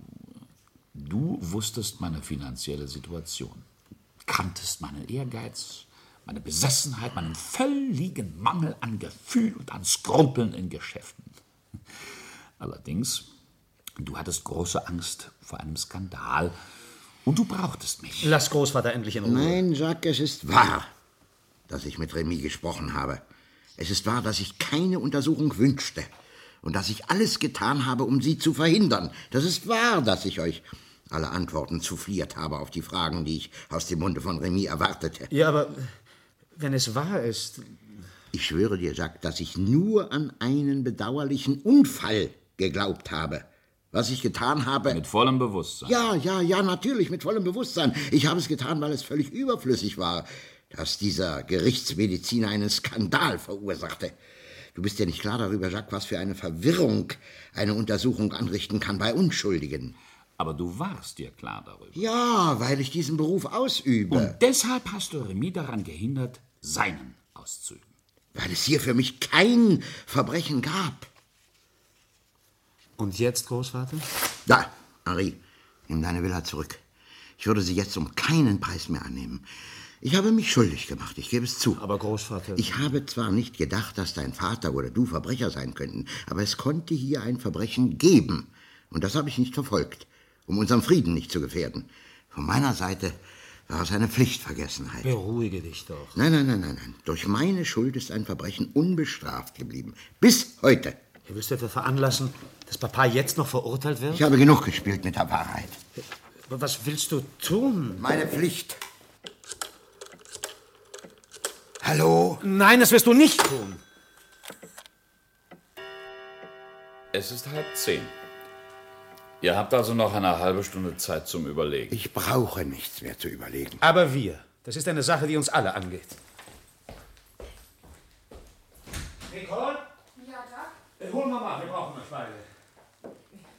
Speaker 9: wusstest meine finanzielle Situation, kanntest meinen Ehrgeiz, meine Besessenheit, meinen völligen Mangel an Gefühl und an Skrupeln in Geschäften. Allerdings, du hattest große Angst vor einem Skandal und du brauchtest mich.
Speaker 14: Lass Großvater endlich in Ruhe.
Speaker 4: Nein, Jacques, es ist wahr, dass ich mit Remy gesprochen habe. Es ist wahr, dass ich keine Untersuchung wünschte und dass ich alles getan habe, um sie zu verhindern. Das ist wahr, dass ich euch alle Antworten souffliert habe auf die Fragen, die ich aus dem Munde von Remy erwartete.
Speaker 14: Ja, aber wenn es wahr ist...
Speaker 4: Ich schwöre dir, Jacques, dass ich nur an einen bedauerlichen Unfall geglaubt habe. Was ich getan habe...
Speaker 9: Mit vollem Bewusstsein.
Speaker 4: Ja, natürlich, mit vollem Bewusstsein. Ich habe es getan, weil es völlig überflüssig war, dass dieser Gerichtsmediziner einen Skandal verursachte. Du bist dir nicht klar darüber, Jacques, was für eine Verwirrung eine Untersuchung anrichten kann bei Unschuldigen.
Speaker 9: Aber du warst dir klar darüber.
Speaker 4: Ja, weil ich diesen Beruf ausübe.
Speaker 9: Und deshalb hast du Remy daran gehindert, seinen auszuüben.
Speaker 4: Weil es hier für mich kein Verbrechen gab.
Speaker 14: Und jetzt, Großvater?
Speaker 4: Da, Henri, nimm deine Villa zurück. Ich würde sie jetzt um keinen Preis mehr annehmen. Ich habe mich schuldig gemacht, ich gebe es zu.
Speaker 14: Aber Großvater...
Speaker 4: Ich habe zwar nicht gedacht, dass dein Vater oder du Verbrecher sein könnten, aber es konnte hier ein Verbrechen geben. Und das habe ich nicht verfolgt, um unseren Frieden nicht zu gefährden. Von meiner Seite war es eine Pflichtvergessenheit.
Speaker 14: Beruhige dich doch.
Speaker 4: Nein. Durch meine Schuld ist ein Verbrechen unbestraft geblieben. Bis heute.
Speaker 14: Ihr willst etwa veranlassen, dass Papa jetzt noch verurteilt wird?
Speaker 4: Ich habe genug gespielt mit der Wahrheit.
Speaker 14: Aber was willst du tun?
Speaker 4: Meine Pflicht. Hallo?
Speaker 14: Nein, das wirst du nicht tun.
Speaker 9: Es ist 9:30. Ihr habt also noch eine halbe Stunde Zeit zum Überlegen.
Speaker 4: Ich brauche nichts mehr zu überlegen.
Speaker 14: Aber wir. Das ist eine Sache, die uns alle angeht. Nicole?
Speaker 5: Ja, Jacques?
Speaker 14: Hol Mama, wir brauchen eine Weile.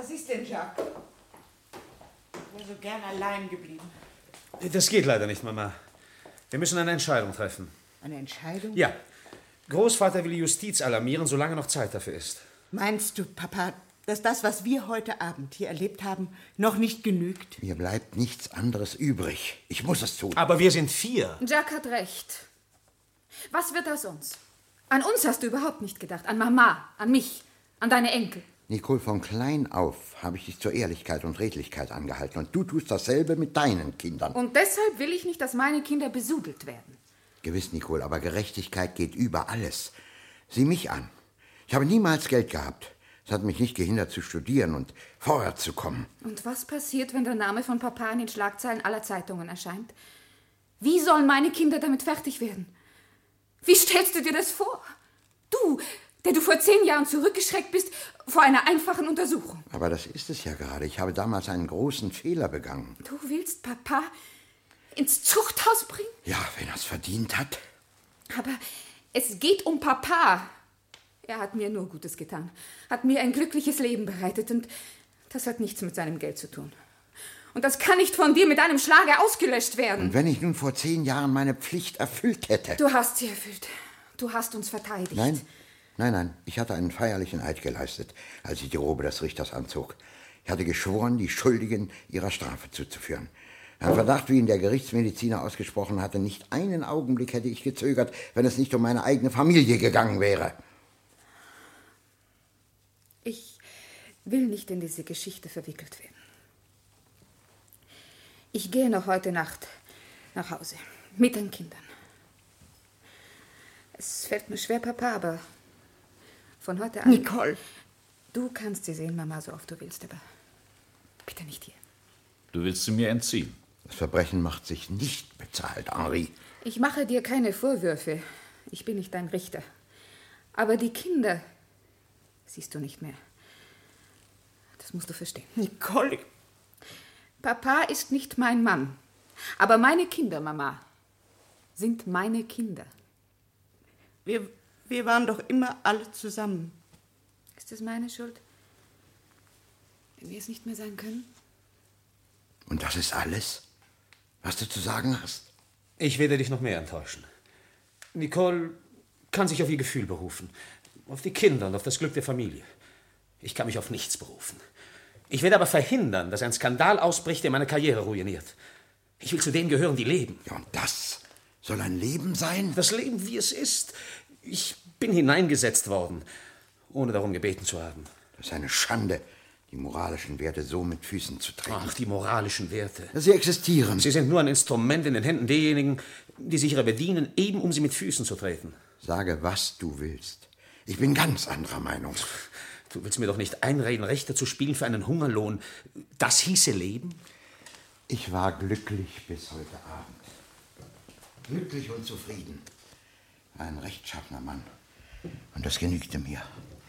Speaker 15: Was ist denn, Jacques? Ich wäre so gern allein geblieben.
Speaker 14: Das geht leider nicht, Mama. Wir müssen eine Entscheidung treffen.
Speaker 15: Eine Entscheidung?
Speaker 14: Ja. Großvater will die Justiz alarmieren, solange noch Zeit dafür ist.
Speaker 15: Meinst du, Papa, dass das, was wir heute Abend hier erlebt haben, noch nicht genügt?
Speaker 4: Mir bleibt nichts anderes übrig. Ich muss es tun.
Speaker 14: Aber wir sind 4.
Speaker 5: Jack hat recht. Was wird aus uns? An uns hast du überhaupt nicht gedacht. An Mama, an mich, an deine Enkel.
Speaker 4: Nicole, von klein auf habe ich dich zur Ehrlichkeit und Redlichkeit angehalten. Und du tust dasselbe mit deinen Kindern.
Speaker 5: Und deshalb will ich nicht, dass meine Kinder besudelt werden.
Speaker 4: Gewiss, Nicole, aber Gerechtigkeit geht über alles. Sieh mich an. Ich habe niemals Geld gehabt. Es hat mich nicht gehindert zu studieren und vorwärts zu kommen.
Speaker 5: Und was passiert, wenn der Name von Papa in den Schlagzeilen aller Zeitungen erscheint? Wie sollen meine Kinder damit fertig werden? Wie stellst du dir das vor? Du, der du vor 10 Jahren zurückgeschreckt bist vor einer einfachen Untersuchung.
Speaker 4: Aber das ist es ja gerade. Ich habe damals einen großen Fehler begangen.
Speaker 5: Du willst Papa ins Zuchthaus bringen?
Speaker 4: Ja, wenn er es verdient hat.
Speaker 5: Aber es geht um Papa. Er hat mir nur Gutes getan, hat mir ein glückliches Leben bereitet und das hat nichts mit seinem Geld zu tun. Und das kann nicht von dir mit einem Schlage ausgelöscht werden.
Speaker 4: Und wenn ich nun vor 10 Jahren meine Pflicht erfüllt hätte...
Speaker 5: Du hast sie erfüllt. Du hast uns verteidigt.
Speaker 4: Nein. Ich hatte einen feierlichen Eid geleistet, als ich die Robe des Richters anzog. Ich hatte geschworen, die Schuldigen ihrer Strafe zuzuführen. Ein Verdacht, wie ihn der Gerichtsmediziner ausgesprochen hatte, nicht einen Augenblick hätte ich gezögert, wenn es nicht um meine eigene Familie gegangen wäre.
Speaker 5: Ich will nicht in diese Geschichte verwickelt werden. Ich gehe noch heute Nacht nach Hause mit den Kindern. Es fällt mir schwer, Papa, aber von heute an...
Speaker 15: Nicole!
Speaker 5: Du kannst sie sehen, Mama, so oft du willst, aber bitte nicht hier.
Speaker 9: Du willst sie mir entziehen.
Speaker 4: Das Verbrechen macht sich nicht bezahlt, Henri.
Speaker 5: Ich mache dir keine Vorwürfe. Ich bin nicht dein Richter. Aber die Kinder siehst du nicht mehr. Das musst du verstehen.
Speaker 15: Nicole!
Speaker 5: Papa ist nicht mein Mann. Aber meine Kinder, Mama, sind meine Kinder.
Speaker 15: Wir waren doch immer alle zusammen.
Speaker 5: Ist es meine Schuld, wenn wir es nicht mehr sein können?
Speaker 4: Und das ist alles, was du zu sagen hast?
Speaker 14: Ich werde dich noch mehr enttäuschen. Nicole kann sich auf ihr Gefühl berufen. Auf die Kinder und auf das Glück der Familie. Ich kann mich auf nichts berufen. Ich werde aber verhindern, dass ein Skandal ausbricht, der meine Karriere ruiniert. Ich will zu denen gehören, die leben.
Speaker 4: Ja, und das soll ein Leben sein?
Speaker 14: Das Leben, wie es ist. Ich bin hineingesetzt worden, ohne darum gebeten zu haben.
Speaker 4: Das ist eine Schande, die moralischen Werte so mit Füßen zu treten.
Speaker 14: Ach, die moralischen Werte.
Speaker 4: Sie existieren.
Speaker 14: Sie sind nur ein Instrument in den Händen derjenigen, die sich ihrer bedienen, eben um sie mit Füßen zu treten.
Speaker 4: Sage, was du willst. Ich bin ganz anderer Meinung.
Speaker 14: Du willst mir doch nicht einreden, Rechte zu spielen für einen Hungerlohn. Das hieße Leben?
Speaker 4: Ich war glücklich bis heute Abend. Glücklich und zufrieden. Ein rechtschaffener Mann. Und das genügte mir.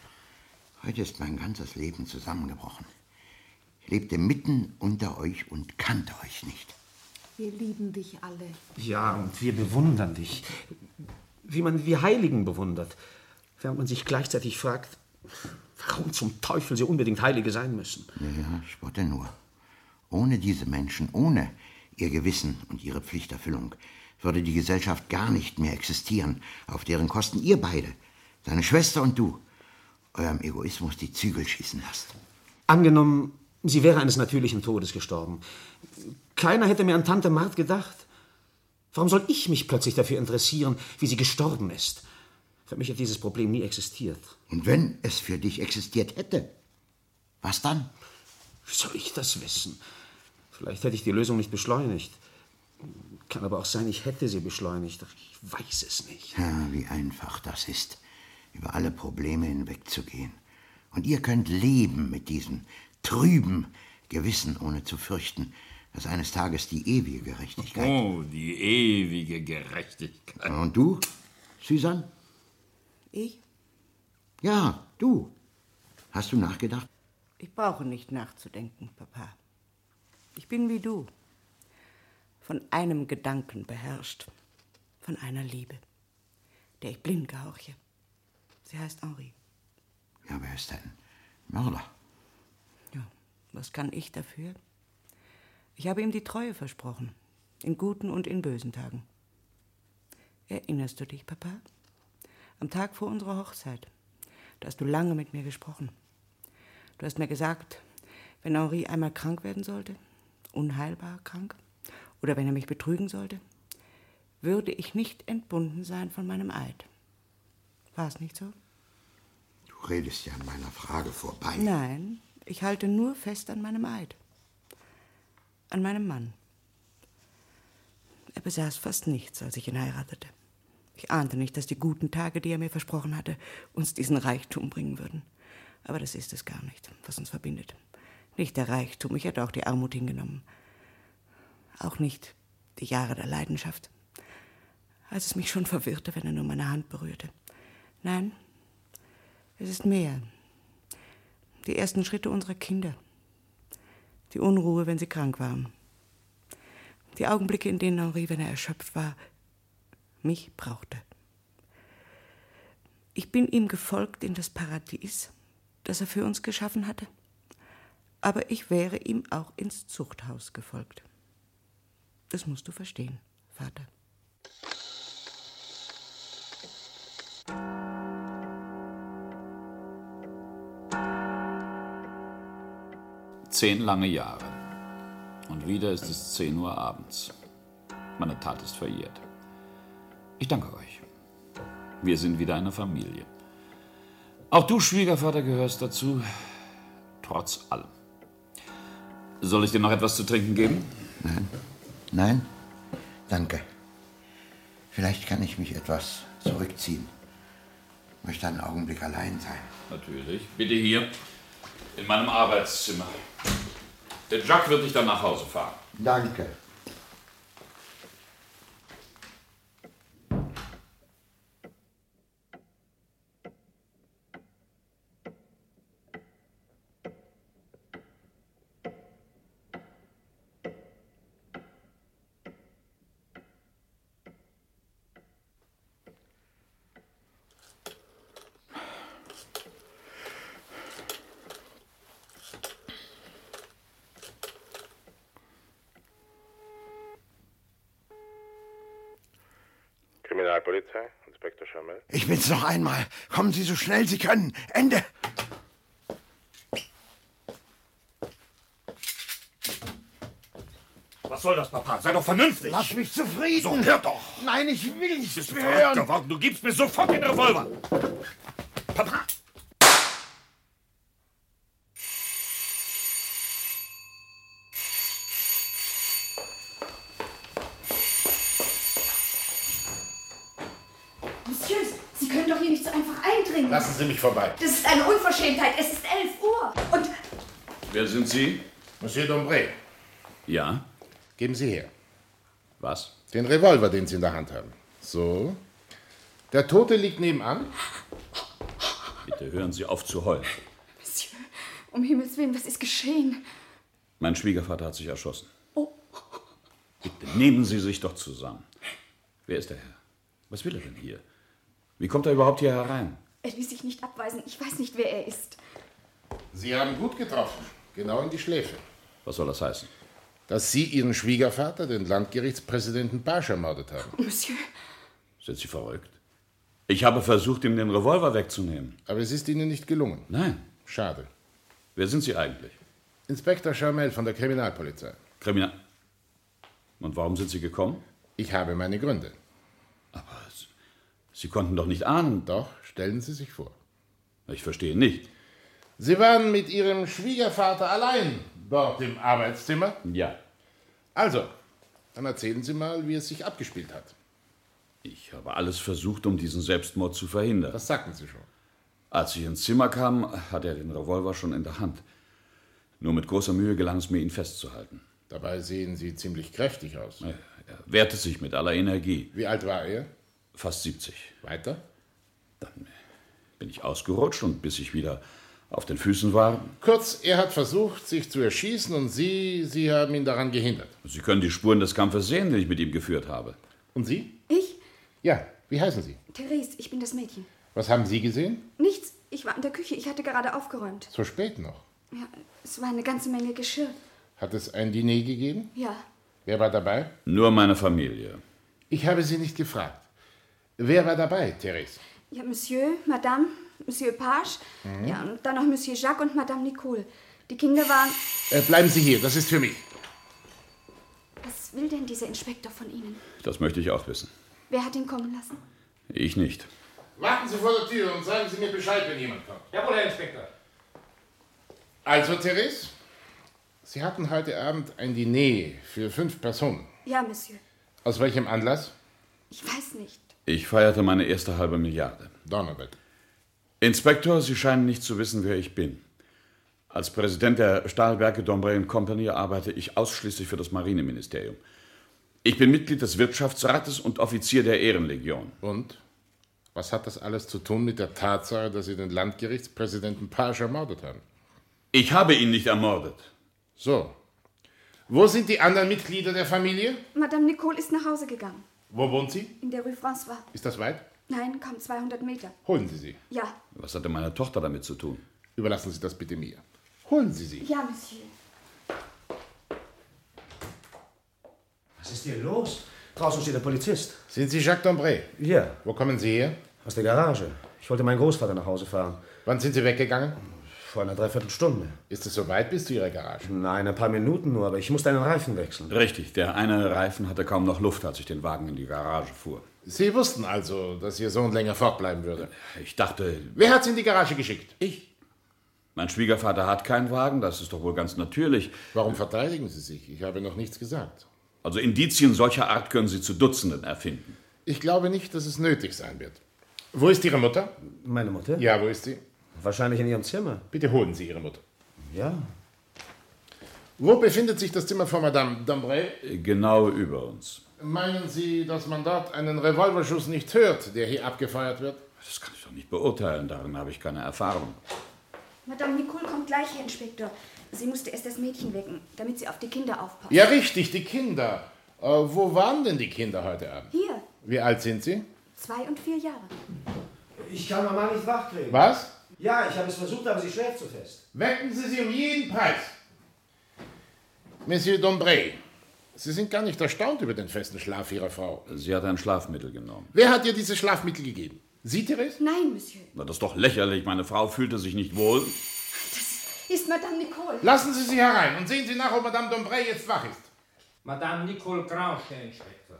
Speaker 4: Heute ist mein ganzes Leben zusammengebrochen. Ich lebte mitten unter euch und kannte euch nicht.
Speaker 5: Wir lieben dich alle.
Speaker 14: Ja, und wir bewundern dich. Wie man die Heiligen bewundert. Während man sich gleichzeitig fragt, warum zum Teufel sie unbedingt Heilige sein müssen.
Speaker 4: Ja, spotte nur. Ohne diese Menschen, ohne ihr Gewissen und ihre Pflichterfüllung, würde die Gesellschaft gar nicht mehr existieren, auf deren Kosten ihr beide, deine Schwester und du, eurem Egoismus die Zügel schießen lasst.
Speaker 14: Angenommen, sie wäre eines natürlichen Todes gestorben. Keiner hätte mehr an Tante Marthe gedacht. Warum soll ich mich plötzlich dafür interessieren, wie sie gestorben ist? Für mich hat dieses Problem nie existiert.
Speaker 4: Und wenn es für dich existiert hätte, was dann?
Speaker 14: Wie soll ich das wissen? Vielleicht hätte ich die Lösung nicht beschleunigt. Kann aber auch sein, ich hätte sie beschleunigt. Doch ich weiß es nicht.
Speaker 4: Ja, wie einfach das ist, über alle Probleme hinwegzugehen. Und ihr könnt leben mit diesem trüben Gewissen, ohne zu fürchten, dass eines Tages die ewige Gerechtigkeit...
Speaker 9: Oh, die ewige Gerechtigkeit.
Speaker 4: Und du, Suzanne?
Speaker 15: Ich?
Speaker 4: Ja, du. Hast du nachgedacht?
Speaker 15: Ich brauche nicht nachzudenken, Papa. Ich bin wie du. Von einem Gedanken beherrscht. Von einer Liebe, der ich blind gehorche. Sie heißt Henri.
Speaker 4: Ja, wer ist denn? Mörder?
Speaker 15: Ja, Was kann ich dafür? Ich habe ihm die Treue versprochen, in guten und in bösen Tagen. Erinnerst du dich, Papa? Am Tag vor unserer Hochzeit, da hast du lange mit mir gesprochen. Du hast mir gesagt, wenn Henri einmal krank werden sollte, unheilbar krank, oder wenn er mich betrügen sollte, würde ich nicht entbunden sein von meinem Eid. War es nicht so?
Speaker 4: Du redest ja an meiner Frage vorbei.
Speaker 15: Nein, ich halte nur fest an meinem Eid. An meinem Mann. Er besaß fast nichts, als ich ihn heiratete. Ich ahnte nicht, dass die guten Tage, die er mir versprochen hatte, uns diesen Reichtum bringen würden. Aber das ist es gar nicht, was uns verbindet. Nicht der Reichtum, ich hätte auch die Armut hingenommen. Auch nicht die Jahre der Leidenschaft, als es mich schon verwirrte, wenn er nur meine Hand berührte. Nein, es ist mehr. Die ersten Schritte unserer Kinder. Die Unruhe, wenn sie krank waren. Die Augenblicke, in denen Henri, wenn er erschöpft war, mich brauchte. Ich bin ihm gefolgt in das Paradies, das er für uns geschaffen hatte. Aber ich wäre ihm auch ins Zuchthaus gefolgt. Das musst du verstehen, Vater.
Speaker 9: Zehn lange Jahre. Und wieder ist es 10 Uhr abends. Meine Tat ist verjährt. Ich danke euch. Wir sind wieder eine Familie. Auch du, Schwiegervater, gehörst dazu. Trotz allem. Soll ich dir noch etwas zu trinken geben?
Speaker 4: Nein. Nein? Danke. Vielleicht kann ich mich etwas zurückziehen. Ich möchte einen Augenblick allein sein.
Speaker 9: Natürlich. Bitte hier. In meinem Arbeitszimmer. Der Jacques wird dich dann nach Hause fahren.
Speaker 4: Danke.
Speaker 17: Kriminalpolizei, Inspektor Schamel.
Speaker 4: Ich bin's noch einmal. Kommen Sie so schnell Sie können. Ende.
Speaker 17: Was soll das, Papa? Sei doch vernünftig.
Speaker 4: Lass mich zufrieden.
Speaker 17: So, hör doch.
Speaker 4: Nein, ich will nicht
Speaker 17: Bist du
Speaker 4: mehr
Speaker 17: verrückt
Speaker 4: hören.
Speaker 17: geworden? Du gibst mir sofort den Revolver. Papa!
Speaker 18: Monsieur, Sie können doch hier nicht so einfach eindringen.
Speaker 17: Lassen Sie mich vorbei.
Speaker 18: Das ist eine Unverschämtheit. Es ist 11 Uhr. Und
Speaker 9: Wer sind Sie?
Speaker 17: Monsieur Dombré.
Speaker 9: Ja?
Speaker 17: Geben Sie her.
Speaker 9: Was?
Speaker 17: Den Revolver, den Sie in der Hand haben. So. Der Tote liegt nebenan.
Speaker 9: Bitte hören Sie auf zu heulen.
Speaker 18: Monsieur, um Himmels Willen, was ist geschehen?
Speaker 9: Mein Schwiegervater hat sich erschossen.
Speaker 18: Oh.
Speaker 9: Bitte nehmen Sie sich doch zusammen. Wer ist der Herr? Was will er denn hier? Wie kommt er überhaupt hier herein?
Speaker 18: Er ließ sich nicht abweisen. Ich weiß nicht, wer er ist.
Speaker 17: Sie haben gut getroffen. Genau in die Schläfe.
Speaker 9: Was soll das heißen?
Speaker 17: Dass Sie Ihren Schwiegervater, den Landgerichtspräsidenten Barsch, ermordet haben.
Speaker 18: Monsieur.
Speaker 9: Sind Sie verrückt? Ich habe versucht, ihm den Revolver wegzunehmen.
Speaker 17: Aber es ist Ihnen nicht gelungen.
Speaker 9: Nein.
Speaker 17: Schade.
Speaker 9: Wer sind Sie eigentlich?
Speaker 17: Inspektor Schamel von der Kriminalpolizei.
Speaker 9: Und warum sind Sie gekommen?
Speaker 17: Ich habe meine Gründe.
Speaker 9: Aber Sie konnten doch nicht ahnen.
Speaker 17: Doch, stellen Sie sich vor.
Speaker 9: Ich verstehe nicht.
Speaker 17: Sie waren mit Ihrem Schwiegervater allein dort im Arbeitszimmer?
Speaker 9: Ja.
Speaker 17: Also, dann erzählen Sie mal, wie es sich abgespielt hat.
Speaker 9: Ich habe alles versucht, um diesen Selbstmord zu verhindern.
Speaker 17: Das sagten Sie schon.
Speaker 9: Als ich ins Zimmer kam, hatte er den Revolver schon in der Hand. Nur mit großer Mühe gelang es mir, ihn festzuhalten.
Speaker 17: Dabei sehen Sie ziemlich kräftig aus.
Speaker 9: Er wehrte sich mit aller Energie.
Speaker 17: Wie alt war er?
Speaker 9: Fast 70.
Speaker 17: Weiter?
Speaker 9: Dann bin ich ausgerutscht und bis ich wieder auf den Füßen war...
Speaker 17: Kurz, er hat versucht, sich zu erschießen und Sie haben ihn daran gehindert.
Speaker 9: Sie können die Spuren des Kampfes sehen, den ich mit ihm geführt habe.
Speaker 17: Und Sie?
Speaker 18: Ich?
Speaker 17: Ja, wie heißen Sie?
Speaker 18: Therese, ich bin das Mädchen.
Speaker 17: Was haben Sie gesehen?
Speaker 18: Nichts. Ich war in der Küche. Ich hatte gerade aufgeräumt.
Speaker 17: So spät noch.
Speaker 18: Ja, es war eine ganze Menge Geschirr.
Speaker 17: Hat es ein Diner gegeben?
Speaker 18: Ja.
Speaker 17: Wer war dabei?
Speaker 13: Nur meine Familie.
Speaker 17: Ich habe Sie nicht gefragt. Wer war dabei, Therese?
Speaker 18: Ja, Monsieur, Madame, Monsieur Page, ja, und dann noch Monsieur Jacques und Madame Nicole. Die Kinder waren...
Speaker 17: Bleiben Sie hier, das ist für mich.
Speaker 18: Was will denn dieser Inspektor von Ihnen?
Speaker 13: Das möchte ich auch wissen.
Speaker 18: Wer hat ihn kommen lassen?
Speaker 13: Ich nicht.
Speaker 17: Warten Sie vor der Tür und sagen Sie mir Bescheid, wenn jemand kommt.
Speaker 3: Jawohl, Herr Inspektor.
Speaker 17: Also, Therese, Sie hatten heute Abend ein Diner für 5 Personen.
Speaker 18: Ja, Monsieur.
Speaker 17: Aus welchem Anlass?
Speaker 18: Ich weiß nicht.
Speaker 13: Ich feierte meine erste halbe Milliarde.
Speaker 17: Donnerwetter.
Speaker 13: Inspektor, Sie scheinen nicht zu wissen, wer ich bin. Als Präsident der Stahlwerke Dombray Company arbeite ich ausschließlich für das Marineministerium. Ich bin Mitglied des Wirtschaftsrates und Offizier der Ehrenlegion.
Speaker 17: Und? Was hat das alles zu tun mit der Tatsache, dass Sie den Landgerichtspräsidenten Page ermordet haben?
Speaker 13: Ich habe ihn nicht ermordet.
Speaker 17: So. Wo sind die anderen Mitglieder der Familie?
Speaker 18: Madame Nicole ist nach Hause gegangen.
Speaker 17: Wo wohnt sie?
Speaker 18: In der Rue François.
Speaker 17: Ist das weit?
Speaker 18: Nein, kaum 200 Meter.
Speaker 17: Holen Sie sie.
Speaker 18: Ja.
Speaker 13: Was hatte meine Tochter damit zu tun?
Speaker 17: Überlassen Sie das bitte mir. Holen Sie sie.
Speaker 18: Ja, Monsieur.
Speaker 14: Was ist hier los? Draußen steht der Polizist.
Speaker 17: Sind Sie Jacques Dombray?
Speaker 14: Ja.
Speaker 17: Wo kommen Sie her?
Speaker 14: Aus der Garage. Ich wollte meinen Großvater nach Hause fahren.
Speaker 17: Wann sind Sie weggegangen?
Speaker 14: Vor einer Dreiviertelstunde.
Speaker 17: Ist es so weit bis zu Ihrer Garage?
Speaker 14: Nein, ein paar Minuten nur, aber ich musste einen Reifen wechseln.
Speaker 13: Richtig, der eine Reifen hatte kaum noch Luft, als ich den Wagen in die Garage fuhr.
Speaker 17: Sie wussten also, dass Ihr Sohn länger fortbleiben würde?
Speaker 13: Ich dachte...
Speaker 17: Wer hat Sie in die Garage geschickt?
Speaker 13: Ich. Mein Schwiegervater hat keinen Wagen, das ist doch wohl ganz natürlich.
Speaker 17: Warum verteidigen Sie sich? Ich habe noch nichts gesagt.
Speaker 13: Also Indizien solcher Art können Sie zu Dutzenden erfinden.
Speaker 17: Ich glaube nicht, dass es nötig sein wird. Wo ist Ihre Mutter?
Speaker 14: Meine Mutter?
Speaker 17: Ja, wo ist sie?
Speaker 14: Wahrscheinlich in ihrem Zimmer.
Speaker 17: Bitte holen Sie Ihre Mutter.
Speaker 14: Ja.
Speaker 17: Wo befindet sich das Zimmer von Madame Dombray?
Speaker 13: Genau über uns.
Speaker 17: Meinen Sie, dass man dort einen Revolverschuss nicht hört, der hier abgefeuert wird?
Speaker 13: Das kann ich doch nicht beurteilen, darin habe ich keine Erfahrung.
Speaker 18: Madame Nicole kommt gleich, Herr Inspektor. Sie musste erst das Mädchen wecken, damit sie auf die Kinder aufpasst.
Speaker 17: Ja, richtig, die Kinder. Wo waren denn die Kinder heute Abend?
Speaker 18: Hier,
Speaker 17: Wie alt sind sie?
Speaker 18: 2 und 4 Jahre.
Speaker 14: Ich kann Mama nicht wachkriegen.
Speaker 17: Was?
Speaker 14: Ja, ich habe es versucht, aber sie schläft zu fest.
Speaker 17: Wecken Sie sie um jeden Preis. Monsieur Dombray, Sie sind gar nicht erstaunt über den festen Schlaf Ihrer Frau.
Speaker 13: Sie hat ein Schlafmittel genommen.
Speaker 17: Wer hat ihr dieses Schlafmittel gegeben? Sie, Therese?
Speaker 18: Nein, Monsieur.
Speaker 13: Na, das ist doch lächerlich. Meine Frau fühlte sich nicht wohl.
Speaker 18: Das ist Madame Nicole.
Speaker 17: Lassen Sie sie herein und sehen Sie nach, ob Madame Dombray jetzt wach ist.
Speaker 3: Madame Nicole Grange, Herr Inspektor.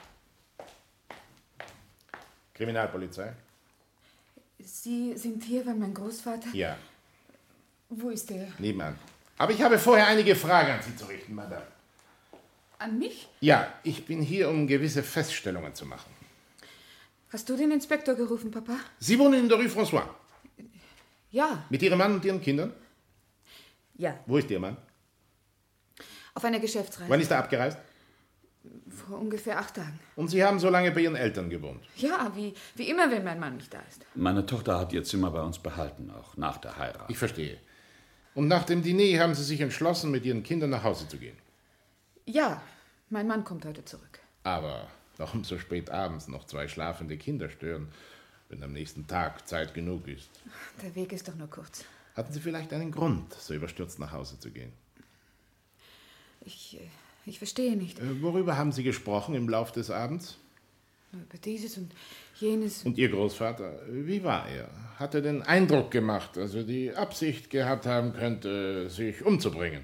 Speaker 17: Kriminalpolizei?
Speaker 5: Sie sind hier, weil mein Großvater...
Speaker 17: Ja,
Speaker 5: Wo ist er?
Speaker 17: nebenan. Aber ich habe vorher einige Fragen an Sie zu richten, Madame.
Speaker 5: An mich?
Speaker 17: Ja, ich bin hier, um gewisse Feststellungen zu machen.
Speaker 5: Hast du den Inspektor gerufen, Papa?
Speaker 17: Sie wohnen in der Rue François.
Speaker 5: Ja.
Speaker 17: Mit Ihrem Mann und Ihren Kindern?
Speaker 5: Ja.
Speaker 17: Wo ist Ihr Mann?
Speaker 5: Auf einer Geschäftsreise.
Speaker 17: Wann ist er abgereist?
Speaker 5: Vor ungefähr 8 Tagen.
Speaker 17: Und Sie haben so lange bei Ihren Eltern gewohnt?
Speaker 5: Ja, wie immer, wenn mein Mann nicht da ist.
Speaker 13: Meine Tochter hat ihr Zimmer bei uns behalten, auch nach der Heirat.
Speaker 17: Ich verstehe. Und nach dem Diner haben Sie sich entschlossen, mit Ihren Kindern nach Hause zu gehen?
Speaker 5: Ja, mein Mann kommt heute zurück.
Speaker 17: Aber warum so spät abends noch 2 schlafende Kinder stören, wenn am nächsten Tag Zeit genug ist?
Speaker 5: Der Weg ist doch nur kurz.
Speaker 17: Hatten Sie vielleicht einen Grund, so überstürzt nach Hause zu gehen?
Speaker 5: Ich verstehe nicht.
Speaker 17: Worüber haben Sie gesprochen im Lauf des Abends?
Speaker 5: Über dieses und jenes.
Speaker 17: Und Ihr Großvater, wie war er? Hat er den Eindruck gemacht, dass er die Absicht gehabt haben könnte, sich umzubringen?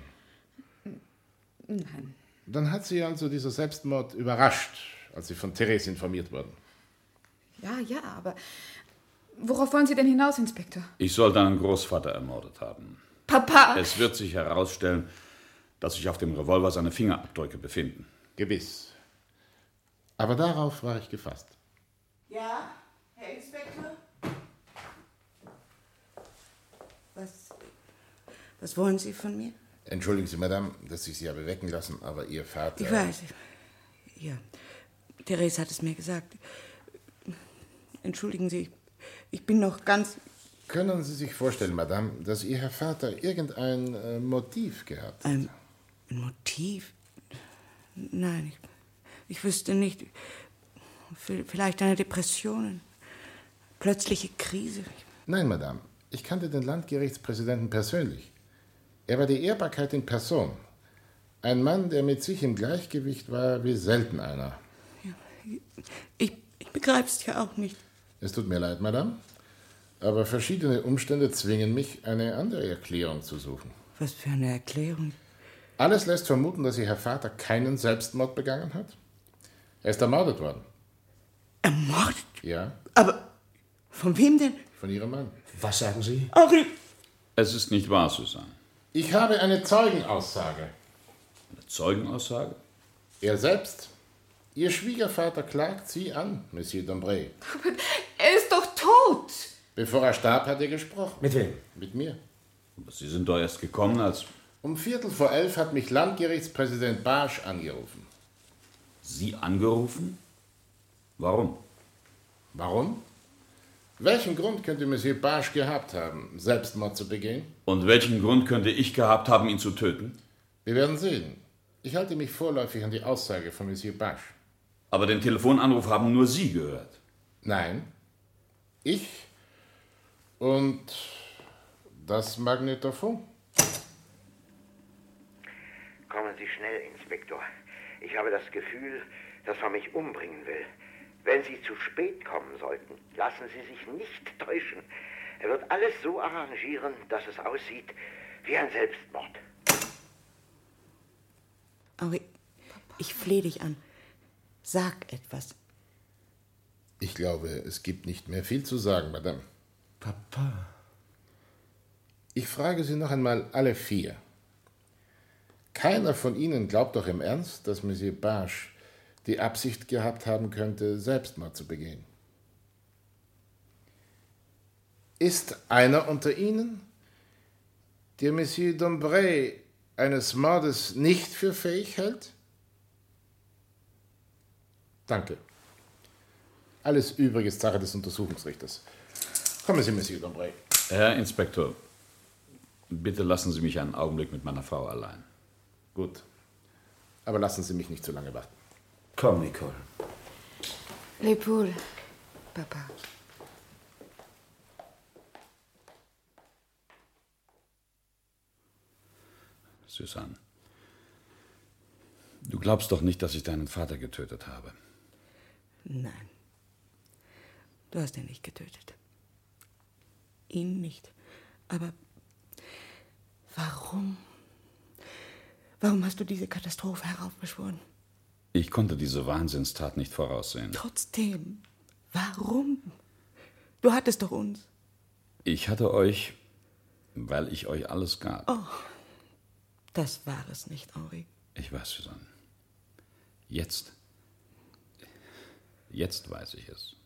Speaker 5: Nein.
Speaker 17: Dann hat Sie also dieser Selbstmord überrascht, als Sie von Therese informiert wurden.
Speaker 5: Ja, aber worauf wollen Sie denn hinaus, Inspektor?
Speaker 13: Ich soll deinen Großvater ermordet haben.
Speaker 5: Papa!
Speaker 13: Es wird sich herausstellen, dass sich auf dem Revolver seine Fingerabdrücke befinden.
Speaker 17: Gewiss. Aber darauf war ich gefasst.
Speaker 15: Ja, Herr Inspektor? Was wollen Sie von mir?
Speaker 17: Entschuldigen Sie, Madame, dass ich Sie habe wecken lassen, aber Ihr Vater...
Speaker 15: Ich weiß. Ja, Therese hat es mir gesagt. Entschuldigen Sie, ich bin noch ganz...
Speaker 17: Können Sie sich vorstellen, Madame, dass Ihr Herr Vater irgendein Motiv gehabt hat?
Speaker 15: Ein Motiv? Nein, ich wüsste nicht. Vielleicht eine Depression, plötzliche Krise.
Speaker 17: Nein, Madame, ich kannte den Landgerichtspräsidenten persönlich. Er war die Ehrbarkeit in Person. Ein Mann, der mit sich im Gleichgewicht war, wie selten einer.
Speaker 15: Ich begreif's ja auch nicht.
Speaker 17: Es tut mir leid, Madame, aber verschiedene Umstände zwingen mich, eine andere Erklärung zu suchen.
Speaker 15: Was für eine Erklärung?
Speaker 17: Alles lässt vermuten, dass Ihr Herr Vater keinen Selbstmord begangen hat. Er ist ermordet worden.
Speaker 15: Ermordet?
Speaker 17: Ja.
Speaker 15: Aber von wem denn?
Speaker 17: Von Ihrem Mann.
Speaker 14: Was sagen Sie?
Speaker 15: Henri!
Speaker 13: Es ist nicht wahr, Susanne.
Speaker 17: Ich habe eine Zeugenaussage.
Speaker 13: Eine Zeugenaussage?
Speaker 17: Er selbst. Ihr Schwiegervater klagt Sie an, Monsieur Dombray.
Speaker 5: Aber er ist doch tot.
Speaker 17: Bevor er starb, hat er gesprochen.
Speaker 14: Mit wem?
Speaker 17: Mit mir.
Speaker 13: Aber Sie sind doch erst gekommen, als...
Speaker 17: Um 11:15 hat mich Landgerichtspräsident Barsch angerufen.
Speaker 13: Sie angerufen? Warum?
Speaker 17: Warum? Welchen Grund könnte Monsieur Barsch gehabt haben, Selbstmord zu begehen?
Speaker 13: Und welchen Grund könnte ich gehabt haben, ihn zu töten?
Speaker 17: Wir werden sehen. Ich halte mich vorläufig an die Aussage von Monsieur Barsch.
Speaker 13: Aber den Telefonanruf haben nur Sie gehört.
Speaker 17: Nein. Ich und das Magnetophon.
Speaker 4: Kommen Sie schnell, Inspektor. Ich habe das Gefühl, dass man mich umbringen will. Wenn Sie zu spät kommen sollten, lassen Sie sich nicht täuschen. Er wird alles so arrangieren, dass es aussieht wie ein Selbstmord.
Speaker 15: Henri, ich flehe dich an. Sag etwas.
Speaker 17: Ich glaube, es gibt nicht mehr viel zu sagen, Madame.
Speaker 14: Papa.
Speaker 17: Ich frage Sie noch einmal alle 4. Keiner von Ihnen glaubt doch im Ernst, dass Monsieur Barsch die Absicht gehabt haben könnte, Selbstmord zu begehen. Ist einer unter Ihnen, der Monsieur Dombray eines Mordes nicht für fähig hält? Danke. Alles Übrige ist Sache des Untersuchungsrichters. Kommen Sie, Monsieur Dombray.
Speaker 13: Herr Inspektor, bitte lassen Sie mich einen Augenblick mit meiner Frau allein.
Speaker 17: Gut. Aber lassen Sie mich nicht zu lange warten.
Speaker 14: Komm, Nicole.
Speaker 5: L'épaule, Papa.
Speaker 13: Susanne, du glaubst doch nicht, dass ich deinen Vater getötet habe.
Speaker 15: Nein. Du hast ihn nicht getötet. Ihn nicht. Aber warum? Warum hast du diese Katastrophe heraufbeschworen?
Speaker 13: Ich konnte diese Wahnsinnstat nicht voraussehen.
Speaker 15: Trotzdem, warum? Du hattest doch uns.
Speaker 13: Ich hatte euch, weil ich euch alles gab.
Speaker 15: Oh, das war es nicht, Henri.
Speaker 13: Ich weiß, Susanne. Jetzt weiß ich es.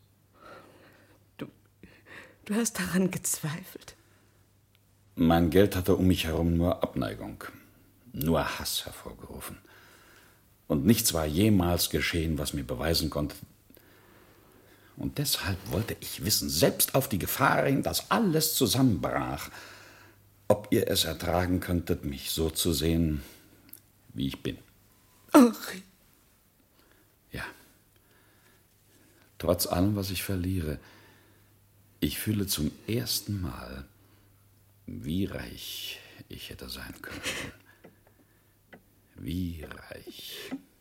Speaker 15: Du hast daran gezweifelt.
Speaker 13: Mein Geld hatte um mich herum nur Abneigung, nur Hass hervorgerufen. Und nichts war jemals geschehen, was mir beweisen konnte. Und deshalb wollte ich wissen, selbst auf die Gefahr hin, dass alles zusammenbrach, ob ihr es ertragen könntet, mich so zu sehen, wie ich bin.
Speaker 15: Henri.
Speaker 13: Ja. Trotz allem, was ich verliere, ich fühle zum ersten Mal, wie reich ich hätte sein können. Wie reich.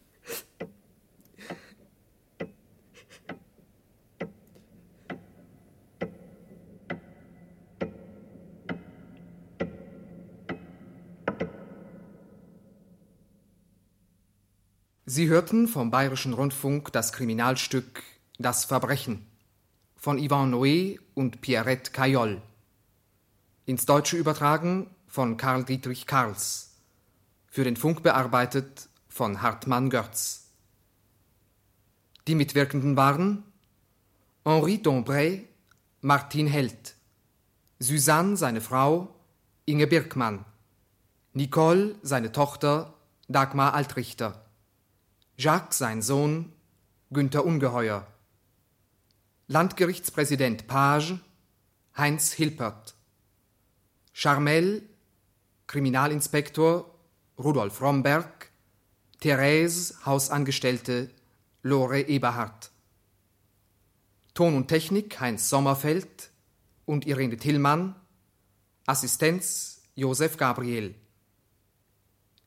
Speaker 8: Sie hörten vom Bayerischen Rundfunk das Kriminalstück Das Verbrechen von Yvan Noé und Pierrette Caillol. Ins Deutsche übertragen von Karl Dietrich Karls. Für den Funk bearbeitet von Hartmann Görz. Die Mitwirkenden waren Henri Dombray, Martin Held, Susanne, seine Frau, Inge Birkmann, Nicole, seine Tochter, Dagmar Altrichter, Jacques, sein Sohn, Günther Ungeheuer, Landgerichtspräsident Page, Heinz Hilpert, Charmel, Kriminalinspektor Rudolf Romberg, Therese, Hausangestellte Lore Eberhardt. Ton und Technik Heinz Sommerfeld und Irene Tillmann, Assistenz Josef Gabriel.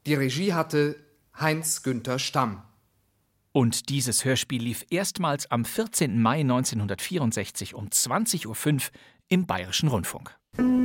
Speaker 8: Die Regie hatte Heinz-Günther Stamm.
Speaker 6: Und dieses Hörspiel lief erstmals am 14. Mai 1964 um 20:05 Uhr im Bayerischen Rundfunk.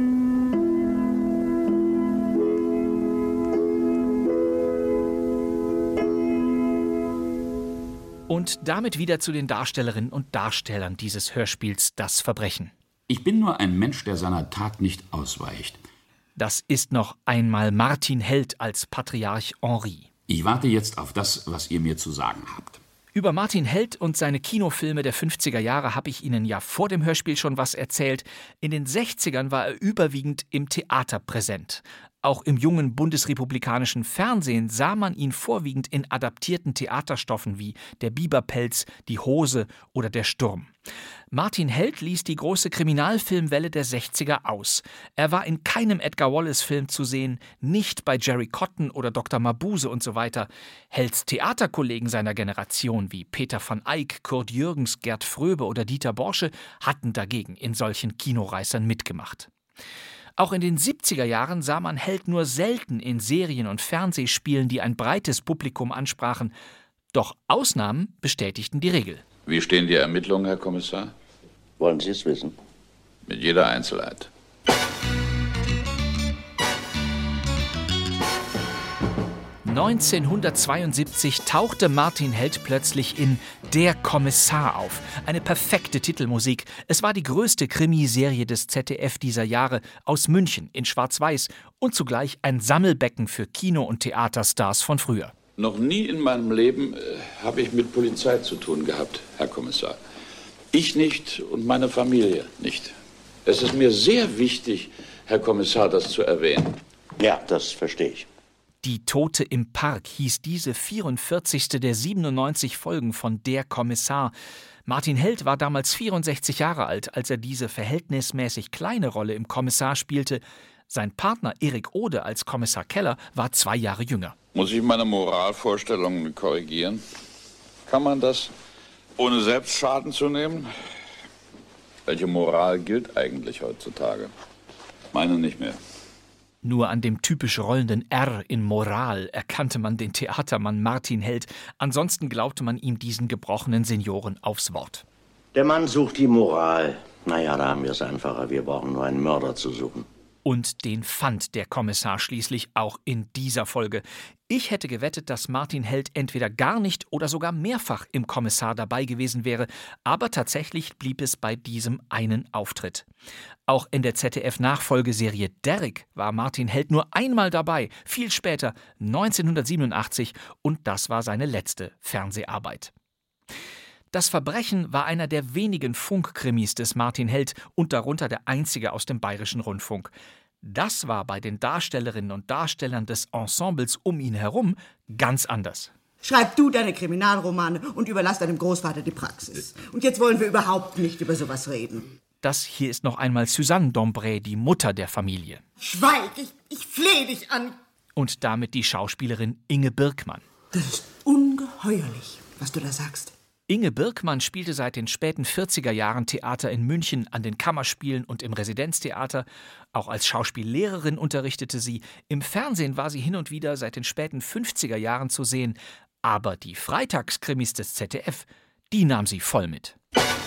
Speaker 6: Und damit wieder zu den Darstellerinnen und Darstellern dieses Hörspiels Das Verbrechen.
Speaker 9: Ich bin nur ein Mensch, der seiner Tat nicht ausweicht.
Speaker 6: Das ist noch einmal Martin Held als Patriarch Henri.
Speaker 9: Ich warte jetzt auf das, was ihr mir zu sagen habt.
Speaker 6: Über Martin Held und seine Kinofilme der 50er Jahre habe ich Ihnen ja vor dem Hörspiel schon was erzählt. In den 60ern war er überwiegend im Theater präsent. Auch im jungen bundesrepublikanischen Fernsehen sah man ihn vorwiegend in adaptierten Theaterstoffen wie Der Biberpelz, Die Hose oder Der Sturm. Martin Held ließ die große Kriminalfilmwelle der 60er aus. Er war in keinem Edgar Wallace-Film zu sehen, nicht bei Jerry Cotton oder Dr. Mabuse und so weiter. Helds Theaterkollegen seiner Generation wie Peter van Eyck, Kurt Jürgens, Gerd Fröbe oder Dieter Borsche hatten dagegen in solchen Kinoreißern mitgemacht. Auch in den 70er Jahren sah man Held nur selten in Serien und Fernsehspielen, die ein breites Publikum ansprachen. Doch Ausnahmen bestätigten die Regel.
Speaker 9: Wie stehen die Ermittlungen, Herr Kommissar?
Speaker 19: Wollen Sie es wissen?
Speaker 9: Mit jeder Einzelheit.
Speaker 6: (1972) tauchte Martin Held plötzlich in Der Kommissar auf. Eine perfekte Titelmusik. Es war die größte Krimiserie des ZDF dieser Jahre, aus München in Schwarz-Weiß und zugleich ein Sammelbecken für Kino- und Theaterstars von früher.
Speaker 9: Noch nie in meinem Leben habe ich mit Polizei zu tun gehabt, Herr Kommissar. Ich nicht und meine Familie nicht. Es ist mir sehr wichtig, Herr Kommissar, das zu erwähnen.
Speaker 19: Ja, das verstehe ich.
Speaker 6: Die Tote im Park hieß diese 44. der 97 Folgen von Der Kommissar. Martin Held war damals 64 Jahre alt, als er diese verhältnismäßig kleine Rolle im Kommissar spielte. Sein Partner Erik Ode als Kommissar Keller war 2 Jahre jünger.
Speaker 9: Muss ich meine Moralvorstellungen korrigieren? Kann man das, ohne selbst Schaden zu nehmen? Welche Moral gilt eigentlich heutzutage? Meine nicht mehr.
Speaker 6: Nur an dem typisch rollenden R in Moral erkannte man den Theatermann Martin Held. Ansonsten glaubte man ihm diesen gebrochenen Senioren aufs Wort.
Speaker 19: Der Mann sucht die Moral. Naja, da haben wir es einfacher. Wir brauchen nur einen Mörder zu suchen.
Speaker 6: Und den fand der Kommissar schließlich auch in dieser Folge. Ich hätte gewettet, dass Martin Held entweder gar nicht oder sogar mehrfach im Kommissar dabei gewesen wäre, aber tatsächlich blieb es bei diesem einen Auftritt. Auch in der ZDF-Nachfolgeserie Derrick war Martin Held nur einmal dabei, viel später, 1987, und das war seine letzte Fernseharbeit. Das Verbrechen war einer der wenigen Funkkrimis des Martin Held und darunter der einzige aus dem Bayerischen Rundfunk. Das war bei den Darstellerinnen und Darstellern des Ensembles um ihn herum ganz anders.
Speaker 15: Schreib du deine Kriminalromane und überlass deinem Großvater die Praxis. Und jetzt wollen wir überhaupt nicht über sowas reden.
Speaker 6: Das hier ist noch einmal Suzanne Dombray, die Mutter der Familie.
Speaker 15: Schweig, ich flehe dich an.
Speaker 6: Und damit die Schauspielerin Inge Birkmann.
Speaker 15: Das ist ungeheuerlich, was du da sagst.
Speaker 6: Inge Birkmann spielte seit den späten 40er Jahren Theater in München, an den Kammerspielen und im Residenztheater. Auch als Schauspiellehrerin unterrichtete sie. Im Fernsehen war sie hin und wieder seit den späten 50er Jahren zu sehen. Aber die Freitagskrimis des ZDF, die nahm sie voll mit.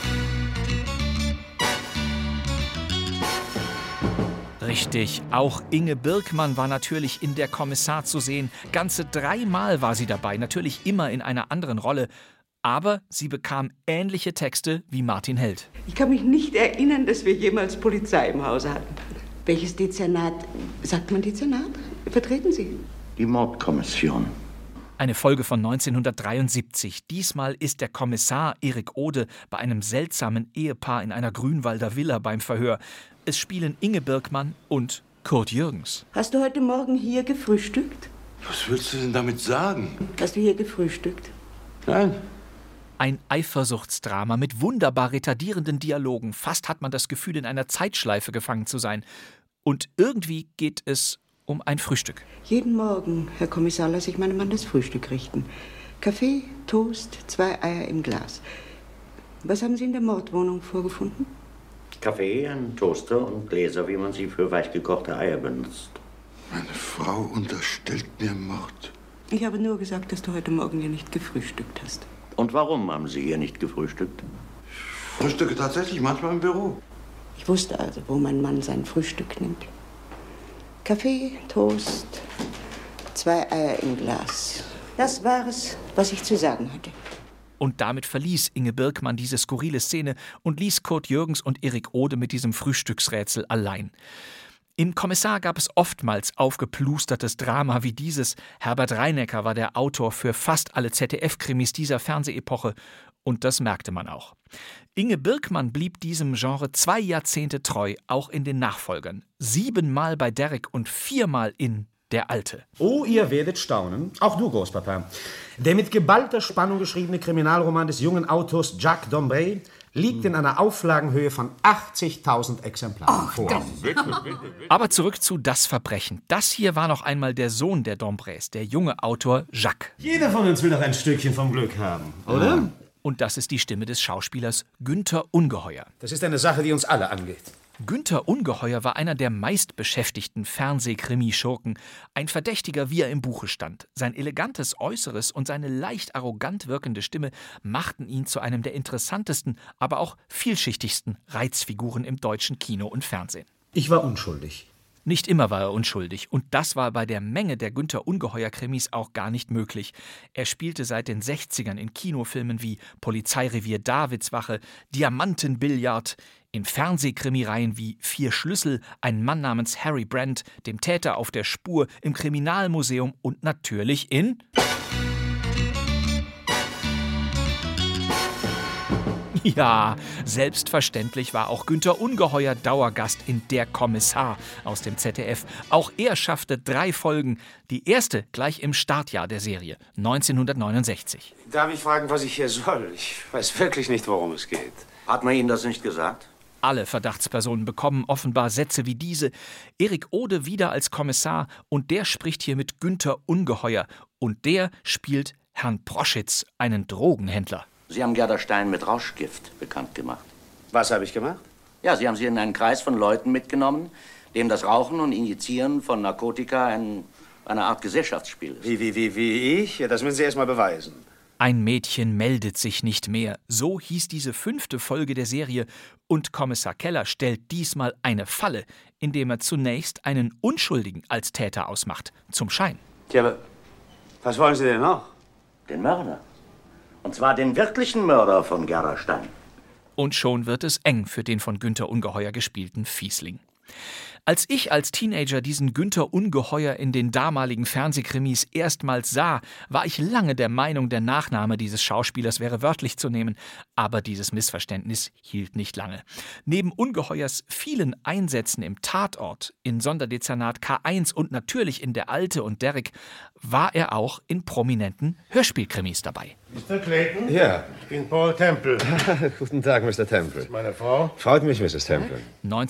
Speaker 6: Richtig, auch Inge Birkmann war natürlich in Der Kommissar zu sehen. Ganze 3 Mal war sie dabei, natürlich immer in einer anderen Rolle. Aber sie bekam ähnliche Texte wie Martin Held.
Speaker 15: Ich kann mich nicht erinnern, dass wir jemals Polizei im Hause hatten. Welches Dezernat, sagt man Dezernat? Vertreten Sie?
Speaker 19: Die Mordkommission.
Speaker 6: Eine Folge von 1973. Diesmal ist der Kommissar Erik Ode bei einem seltsamen Ehepaar in einer Grünwalder Villa beim Verhör. Es spielen Inge Birkmann und Kurt Jürgens.
Speaker 15: Hast du heute Morgen hier gefrühstückt?
Speaker 20: Was willst du denn damit sagen?
Speaker 15: Hast du hier gefrühstückt?
Speaker 20: Nein.
Speaker 6: Ein Eifersuchtsdrama mit wunderbar retardierenden Dialogen. Fast hat man das Gefühl, in einer Zeitschleife gefangen zu sein. Und irgendwie geht es um ein Frühstück.
Speaker 15: Jeden Morgen, Herr Kommissar, lasse ich meinem Mann das Frühstück richten. Kaffee, Toast, 2 Eier im Glas. Was haben Sie in der Mordwohnung vorgefunden?
Speaker 19: Kaffee, ein Toaster und Gläser, wie man sie für weichgekochte Eier benutzt.
Speaker 20: Meine Frau unterstellt mir Mord.
Speaker 15: Ich habe nur gesagt, dass du heute Morgen hier nicht gefrühstückt hast.
Speaker 19: Und warum haben Sie hier nicht gefrühstückt?
Speaker 20: Ich frühstücke tatsächlich manchmal im Büro.
Speaker 15: Ich wusste also, wo mein Mann sein Frühstück nimmt. Kaffee, Toast, 2 Eier im Glas. Das war es, was ich zu sagen hatte.
Speaker 6: Und damit verließ Inge Birkmann diese skurrile Szene und ließ Kurt Jürgens und Erik Ode mit diesem Frühstücksrätsel allein. Im Kommissar gab es oftmals aufgeplustertes Drama wie dieses. Herbert Reinecker war der Autor für fast alle ZDF-Krimis dieser Fernsehepoche. Und das merkte man auch. Inge Birkmann blieb diesem Genre 2 Jahrzehnte treu, auch in den Nachfolgern. 7-mal bei Derrick und 4-mal in Der Alte.
Speaker 14: Oh, ihr werdet staunen. Auch du, Großpapa. Der mit geballter Spannung geschriebene Kriminalroman des jungen Autors Jacques Dombray liegt in einer Auflagenhöhe von 80.000 Exemplaren vor.
Speaker 6: Aber zurück zu Das Verbrechen. Das hier war noch einmal der Sohn der Dombrays, der junge Autor Jacques.
Speaker 14: Jeder von uns will doch ein Stückchen vom Glück haben, oder?
Speaker 6: Und das ist die Stimme des Schauspielers Günther Ungeheuer.
Speaker 14: Das ist eine Sache, die uns alle angeht.
Speaker 6: Günther Ungeheuer war einer der meistbeschäftigten Fernsehkrimi-Schurken. Ein Verdächtiger, wie er im Buche stand. Sein elegantes Äußeres und seine leicht arrogant wirkende Stimme machten ihn zu einem der interessantesten, aber auch vielschichtigsten Reizfiguren im deutschen Kino und Fernsehen.
Speaker 14: Ich war unschuldig.
Speaker 6: Nicht immer war er unschuldig. Und das war bei der Menge der Günther Ungeheuer-Krimis auch gar nicht möglich. Er spielte seit den 60ern in Kinofilmen wie Polizeirevier Davidswache, Diamantenbillard, in Fernsehkrimireihen wie 4 Schlüssel, Ein Mann namens Harry Brent, Dem Täter auf der Spur, im Kriminalmuseum und natürlich in... Ja, selbstverständlich war auch Günther Ungeheuer Dauergast in Der Kommissar aus dem ZDF. Auch er schaffte 3 Folgen, die erste gleich im Startjahr der Serie, 1969.
Speaker 14: Darf ich fragen, was ich hier soll? Ich weiß wirklich nicht, worum es geht.
Speaker 19: Hat man Ihnen das nicht gesagt?
Speaker 6: Alle Verdachtspersonen bekommen offenbar Sätze wie diese. Erik Ode wieder als Kommissar und der spricht hier mit Günther Ungeheuer. Und der spielt Herrn Proschitz, einen Drogenhändler.
Speaker 19: Sie haben Gerda Stein mit Rauschgift bekannt gemacht.
Speaker 14: Was habe ich gemacht?
Speaker 19: Ja, Sie haben sie in einen Kreis von Leuten mitgenommen, dem das Rauchen und Injizieren von Narkotika eine Art Gesellschaftsspiel ist.
Speaker 14: Wie ich? Ja, das müssen Sie erst mal beweisen.
Speaker 6: Ein Mädchen meldet sich nicht mehr. So hieß diese 5. Folge der Serie. Und Kommissar Keller stellt diesmal eine Falle, indem er zunächst einen Unschuldigen als Täter ausmacht. Zum Schein.
Speaker 14: Tja, aber was wollen Sie denn noch?
Speaker 19: Den Mörder. Und zwar den wirklichen Mörder von Gerda Stein.
Speaker 6: Und schon wird es eng für den von Günther Ungeheuer gespielten Fiesling. Als ich als Teenager diesen Günther Ungeheuer in den damaligen Fernsehkrimis erstmals sah, war ich lange der Meinung, der Nachname dieses Schauspielers wäre wörtlich zu nehmen. Aber dieses Missverständnis hielt nicht lange. Neben Ungeheuers vielen Einsätzen im Tatort, in Sonderdezernat K1 und natürlich in Der Alte und Derrick, war er auch in prominenten Hörspielkrimis dabei.
Speaker 21: Mr. Clayton?
Speaker 14: Ja.
Speaker 21: Ich bin Paul Temple.
Speaker 14: Guten Tag, Mr. Temple.
Speaker 21: Meine Frau?
Speaker 14: Freut mich, Mrs. Temple.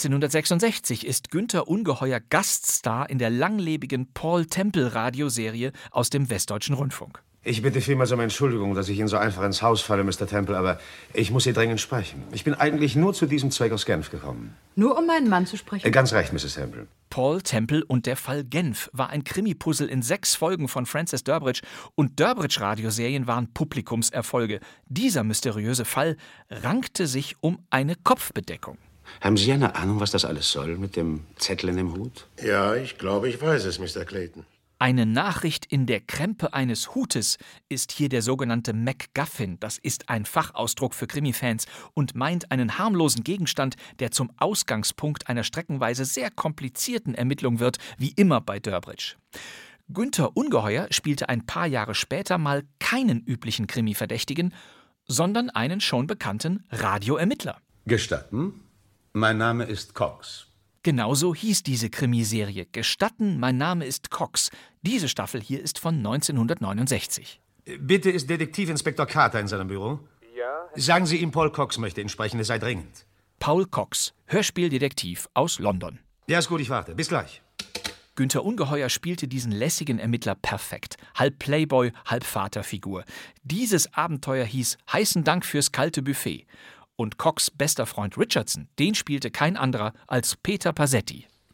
Speaker 6: 1966 ist Günther Ungeheuer Gaststar in der langlebigen Paul Temple Radioserie aus dem Westdeutschen Rundfunk.
Speaker 14: Ich bitte vielmals um Entschuldigung, dass ich Ihnen so einfach ins Haus falle, Mr. Temple, aber ich muss Sie dringend sprechen. Ich bin eigentlich nur zu diesem Zweck aus Genf gekommen.
Speaker 7: Nur um meinen Mann zu sprechen?
Speaker 14: Ganz recht, Mrs. Temple.
Speaker 6: Paul Temple und der Fall Genf war ein Krimipuzzle in 6 Folgen von Francis Durbridge und Durbridge-Radioserien waren Publikumserfolge. Dieser mysteriöse Fall rankte sich um eine Kopfbedeckung.
Speaker 14: Haben Sie eine Ahnung, was das alles soll mit dem Zettel in dem Hut?
Speaker 21: Ja, ich glaube, ich weiß es, Mr. Clayton.
Speaker 6: Eine Nachricht in der Krempe eines Hutes ist hier der sogenannte MacGuffin. Das ist ein Fachausdruck für Krimifans und meint einen harmlosen Gegenstand, der zum Ausgangspunkt einer streckenweise sehr komplizierten Ermittlung wird, wie immer bei Durbridge. Günther Ungeheuer spielte ein paar Jahre später mal keinen üblichen Krimi-Verdächtigen, sondern einen schon bekannten Radioermittler.
Speaker 22: Gestatten? Mein Name ist Cox.
Speaker 6: Genauso hieß diese Krimiserie. Gestatten, mein Name ist Cox. Diese Staffel hier ist von 1969.
Speaker 14: Bitte ist Detektivinspektor Carter in seinem Büro?
Speaker 21: Ja?
Speaker 14: Sagen Sie ihm, Paul Cox möchte ihn sprechen, es sei dringend.
Speaker 6: Paul Cox, Hörspieldetektiv aus London.
Speaker 14: Ja, ist gut, ich warte. Bis gleich.
Speaker 6: Günther Ungeheuer spielte diesen lässigen Ermittler perfekt. Halb Playboy, halb Vaterfigur. Dieses Abenteuer hieß Heißen Dank fürs kalte Buffet. Und Cox' bester Freund Richardson, den spielte kein anderer als Peter Pasetti.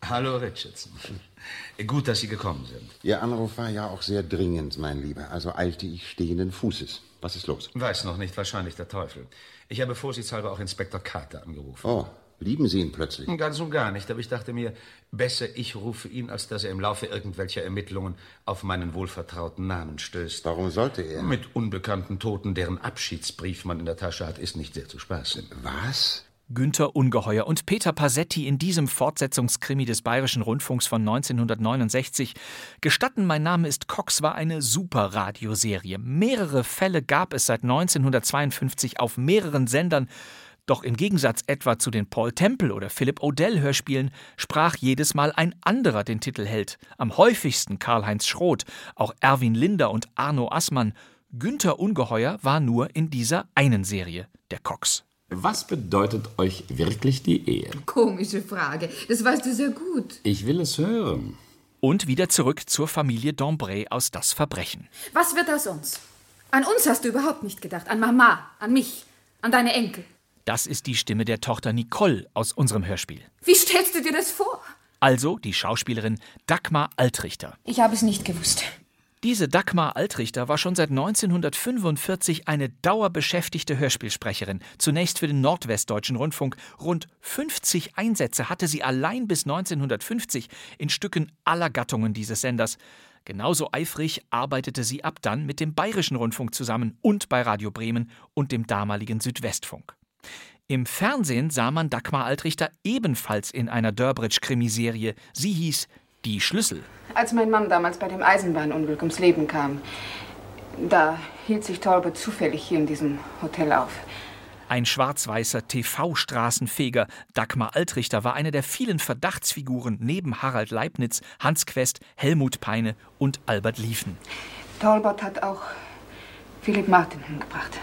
Speaker 21: Hallo, Richardson. Gut, dass Sie gekommen sind.
Speaker 4: Ihr Anruf war ja auch sehr dringend, mein Lieber. Also eilte ich stehenden Fußes. Was ist los?
Speaker 21: Weiß noch nicht, wahrscheinlich der Teufel. Ich habe vorsichtshalber auch Inspektor Carter angerufen.
Speaker 4: Oh, lieben Sie ihn plötzlich?
Speaker 21: Ganz und gar nicht, aber ich dachte mir, besser ich rufe ihn, als dass er im Laufe irgendwelcher Ermittlungen auf meinen wohlvertrauten Namen stößt.
Speaker 4: Warum sollte er?
Speaker 21: Mit unbekannten Toten, deren Abschiedsbrief man in der Tasche hat, ist nicht sehr zu spaßen.
Speaker 4: Was?
Speaker 6: Günther Ungeheuer und Peter Pasetti in diesem Fortsetzungskrimi des Bayerischen Rundfunks von 1969. Gestatten, mein Name ist Cox war eine Super-Radioserie. Mehrere Fälle gab es seit 1952 auf mehreren Sendern. Doch im Gegensatz etwa zu den Paul Temple oder Philip O'Dell Hörspielen sprach jedes Mal ein anderer den Titelheld. Am häufigsten Karl-Heinz Schroth, auch Erwin Linder und Arno Assmann. Günther Ungeheuer war nur in dieser einen Serie, der Cox.
Speaker 9: Was bedeutet euch wirklich die Ehe?
Speaker 5: Komische Frage. Das weißt du sehr gut.
Speaker 9: Ich will es hören.
Speaker 6: Und wieder zurück zur Familie Dombray aus Das Verbrechen.
Speaker 5: Was wird aus uns? An uns hast du überhaupt nicht gedacht. An Mama, an mich, an deine Enkel.
Speaker 6: Das ist die Stimme der Tochter Nicole aus unserem Hörspiel.
Speaker 5: Wie stellst du dir das vor?
Speaker 6: Also die Schauspielerin Dagmar Altrichter.
Speaker 5: Ich habe es nicht gewusst.
Speaker 6: Diese Dagmar Altrichter war schon seit 1945 eine dauerbeschäftigte Hörspielsprecherin. Zunächst für den Nordwestdeutschen Rundfunk. Rund 50 Einsätze hatte sie allein bis 1950 in Stücken aller Gattungen dieses Senders. Genauso eifrig arbeitete sie ab dann mit dem Bayerischen Rundfunk zusammen und bei Radio Bremen und dem damaligen Südwestfunk. Im Fernsehen sah man Dagmar Altrichter ebenfalls in einer Durbridge-Krimiserie. Sie hieß Die Schlüssel.
Speaker 1: Als mein Mann damals bei dem Eisenbahnunglück ums Leben kam, da hielt sich Talbot zufällig hier in diesem Hotel auf.
Speaker 6: Ein schwarz-weißer TV-Straßenfeger. Dagmar Altrichter war eine der vielen Verdachtsfiguren neben Harald Leibniz, Hans Quest, Helmut Peine und Albert Liefen.
Speaker 1: Talbot hat auch Philipp Martin umgebracht.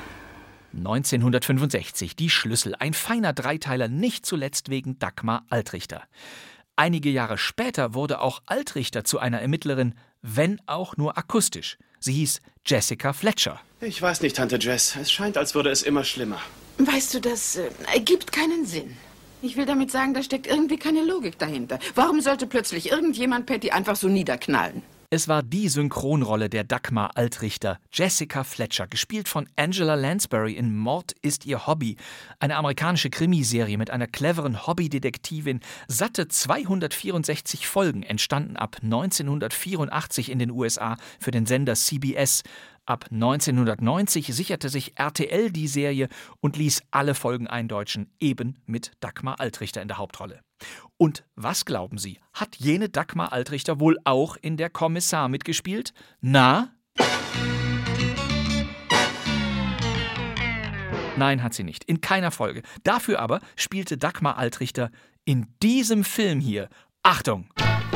Speaker 6: 1965, Die Schlüssel, ein feiner Dreiteiler, nicht zuletzt wegen Dagmar Altrichter. Einige Jahre später wurde auch Altrichter zu einer Ermittlerin, wenn auch nur akustisch. Sie hieß Jessica Fletcher.
Speaker 2: Ich weiß nicht, Tante Jess. Es scheint, als würde es immer schlimmer.
Speaker 23: Weißt du, das ergibt keinen Sinn. Ich will damit sagen, da steckt irgendwie keine Logik dahinter. Warum sollte plötzlich irgendjemand Patty einfach so niederknallen?
Speaker 6: Es war die Synchronrolle der Dagmar Altrichter, Jessica Fletcher, gespielt von Angela Lansbury in Mord ist ihr Hobby. Eine amerikanische Krimiserie mit einer cleveren Hobbydetektivin. Satte 264 Folgen entstanden ab 1984 in den USA für den Sender CBS. Ab 1990 sicherte sich RTL die Serie und ließ alle Folgen eindeutschen, eben mit Dagmar Altrichter in der Hauptrolle. Und was glauben Sie, hat jene Dagmar Altrichter wohl auch in Der Kommissar mitgespielt? Na? Nein, hat sie nicht. In keiner Folge. Dafür aber spielte Dagmar Altrichter in diesem Film hier. Achtung!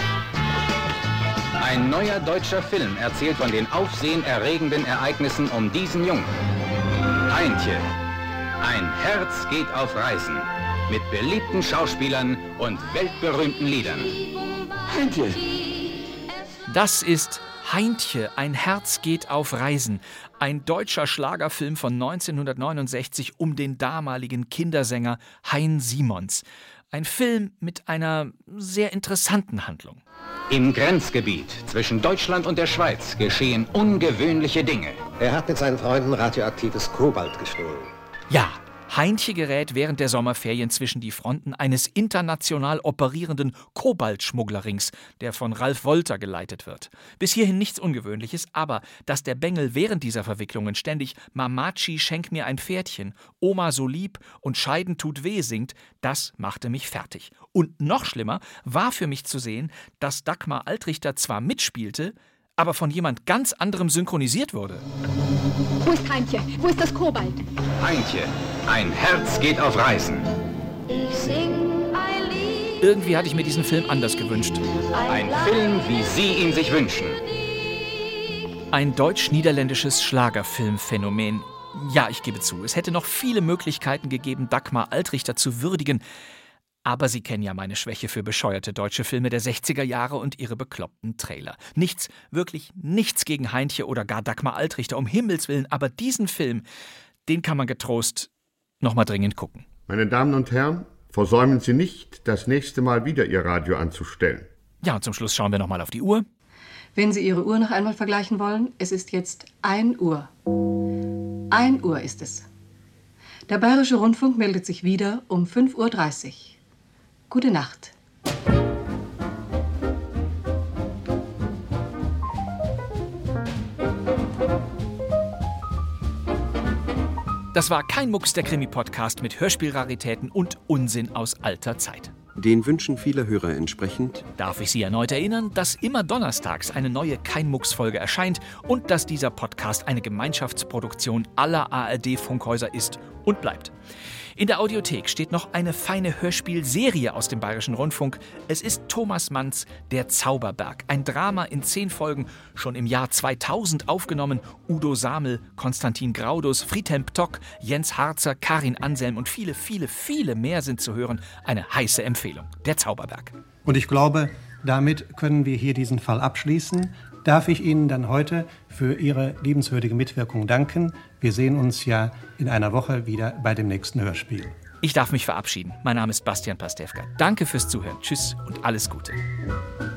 Speaker 11: Ein neuer deutscher Film erzählt von den aufsehenerregenden Ereignissen um diesen Jungen. Heintje. Ein Herz geht auf Reisen. Mit beliebten Schauspielern und weltberühmten Liedern.
Speaker 6: Heintje. Das ist Heintje, ein Herz geht auf Reisen. Ein deutscher Schlagerfilm von 1969 um den damaligen Kindersänger Hein Simons. Ein Film mit einer sehr interessanten Handlung.
Speaker 11: Im Grenzgebiet zwischen Deutschland und der Schweiz geschehen ungewöhnliche Dinge.
Speaker 14: Er hat mit seinen Freunden radioaktives Kobalt gestohlen.
Speaker 6: Ja, Heintje gerät während der Sommerferien zwischen die Fronten eines international operierenden Kobaltschmugglerrings, der von Ralf Wolter geleitet wird. Bis hierhin nichts Ungewöhnliches, aber dass der Bengel während dieser Verwicklungen ständig »Mamatschi, schenk mir ein Pferdchen«, »Oma so lieb« und »Scheiden tut weh« singt, das machte mich fertig. Und noch schlimmer war für mich zu sehen, dass Dagmar Altrichter zwar mitspielte, aber von jemand ganz anderem synchronisiert wurde.
Speaker 24: Wo ist Heintje? Wo ist das Kobalt?
Speaker 11: Heintje, ein Herz geht auf Reisen.
Speaker 24: Ich sing ein Lied.
Speaker 6: Irgendwie hatte ich mir diesen Film anders gewünscht.
Speaker 11: Ein Film, wie Sie ihn sich wünschen.
Speaker 6: Ein deutsch-niederländisches Schlagerfilmphänomen. Ja, ich gebe zu, es hätte noch viele Möglichkeiten gegeben, Dagmar Altrichter zu würdigen. Aber Sie kennen ja meine Schwäche für bescheuerte deutsche Filme der 60er Jahre und ihre bekloppten Trailer. Nichts, wirklich nichts gegen Heintje oder gar Dagmar Altrichter, um Himmels Willen. Aber diesen Film, den kann man getrost noch mal dringend gucken.
Speaker 17: Meine Damen und Herren,
Speaker 10: versäumen Sie nicht, das nächste Mal wieder Ihr Radio anzustellen.
Speaker 6: Ja, und zum Schluss schauen wir nochmal auf die Uhr.
Speaker 12: Wenn Sie Ihre Uhr noch einmal vergleichen wollen, es ist jetzt 1 Uhr. 1 Uhr ist es. Der Bayerische Rundfunk meldet sich wieder um 5:30 Uhr. Gute Nacht.
Speaker 6: Das war Kein Mucks, der Krimi-Podcast mit Hörspielraritäten und Unsinn aus alter Zeit.
Speaker 16: Den Wünschen vieler Hörer entsprechend
Speaker 6: darf ich Sie erneut erinnern, dass immer donnerstags eine neue Kein-Mucks-Folge erscheint und dass dieser Podcast eine Gemeinschaftsproduktion aller ARD-Funkhäuser ist und bleibt. In der Audiothek steht noch eine feine Hörspielserie aus dem Bayerischen Rundfunk. Es ist Thomas Manns Der Zauberberg, ein Drama in 10 Folgen, schon im Jahr 2000 aufgenommen. Udo Samel, Konstantin Graudus, Friedhelm Ptock, Jens Harzer, Karin Anselm und viele, viele, viele mehr sind zu hören. Eine heiße Empfehlung. Der Zauberberg.
Speaker 18: Und ich glaube, damit können wir hier diesen Fall abschließen. Darf ich Ihnen dann heute für Ihre liebenswürdige Mitwirkung danken. Wir sehen uns ja in einer Woche wieder bei dem nächsten Hörspiel.
Speaker 6: Ich darf mich verabschieden. Mein Name ist Bastian Pastewka. Danke fürs Zuhören. Tschüss und alles Gute.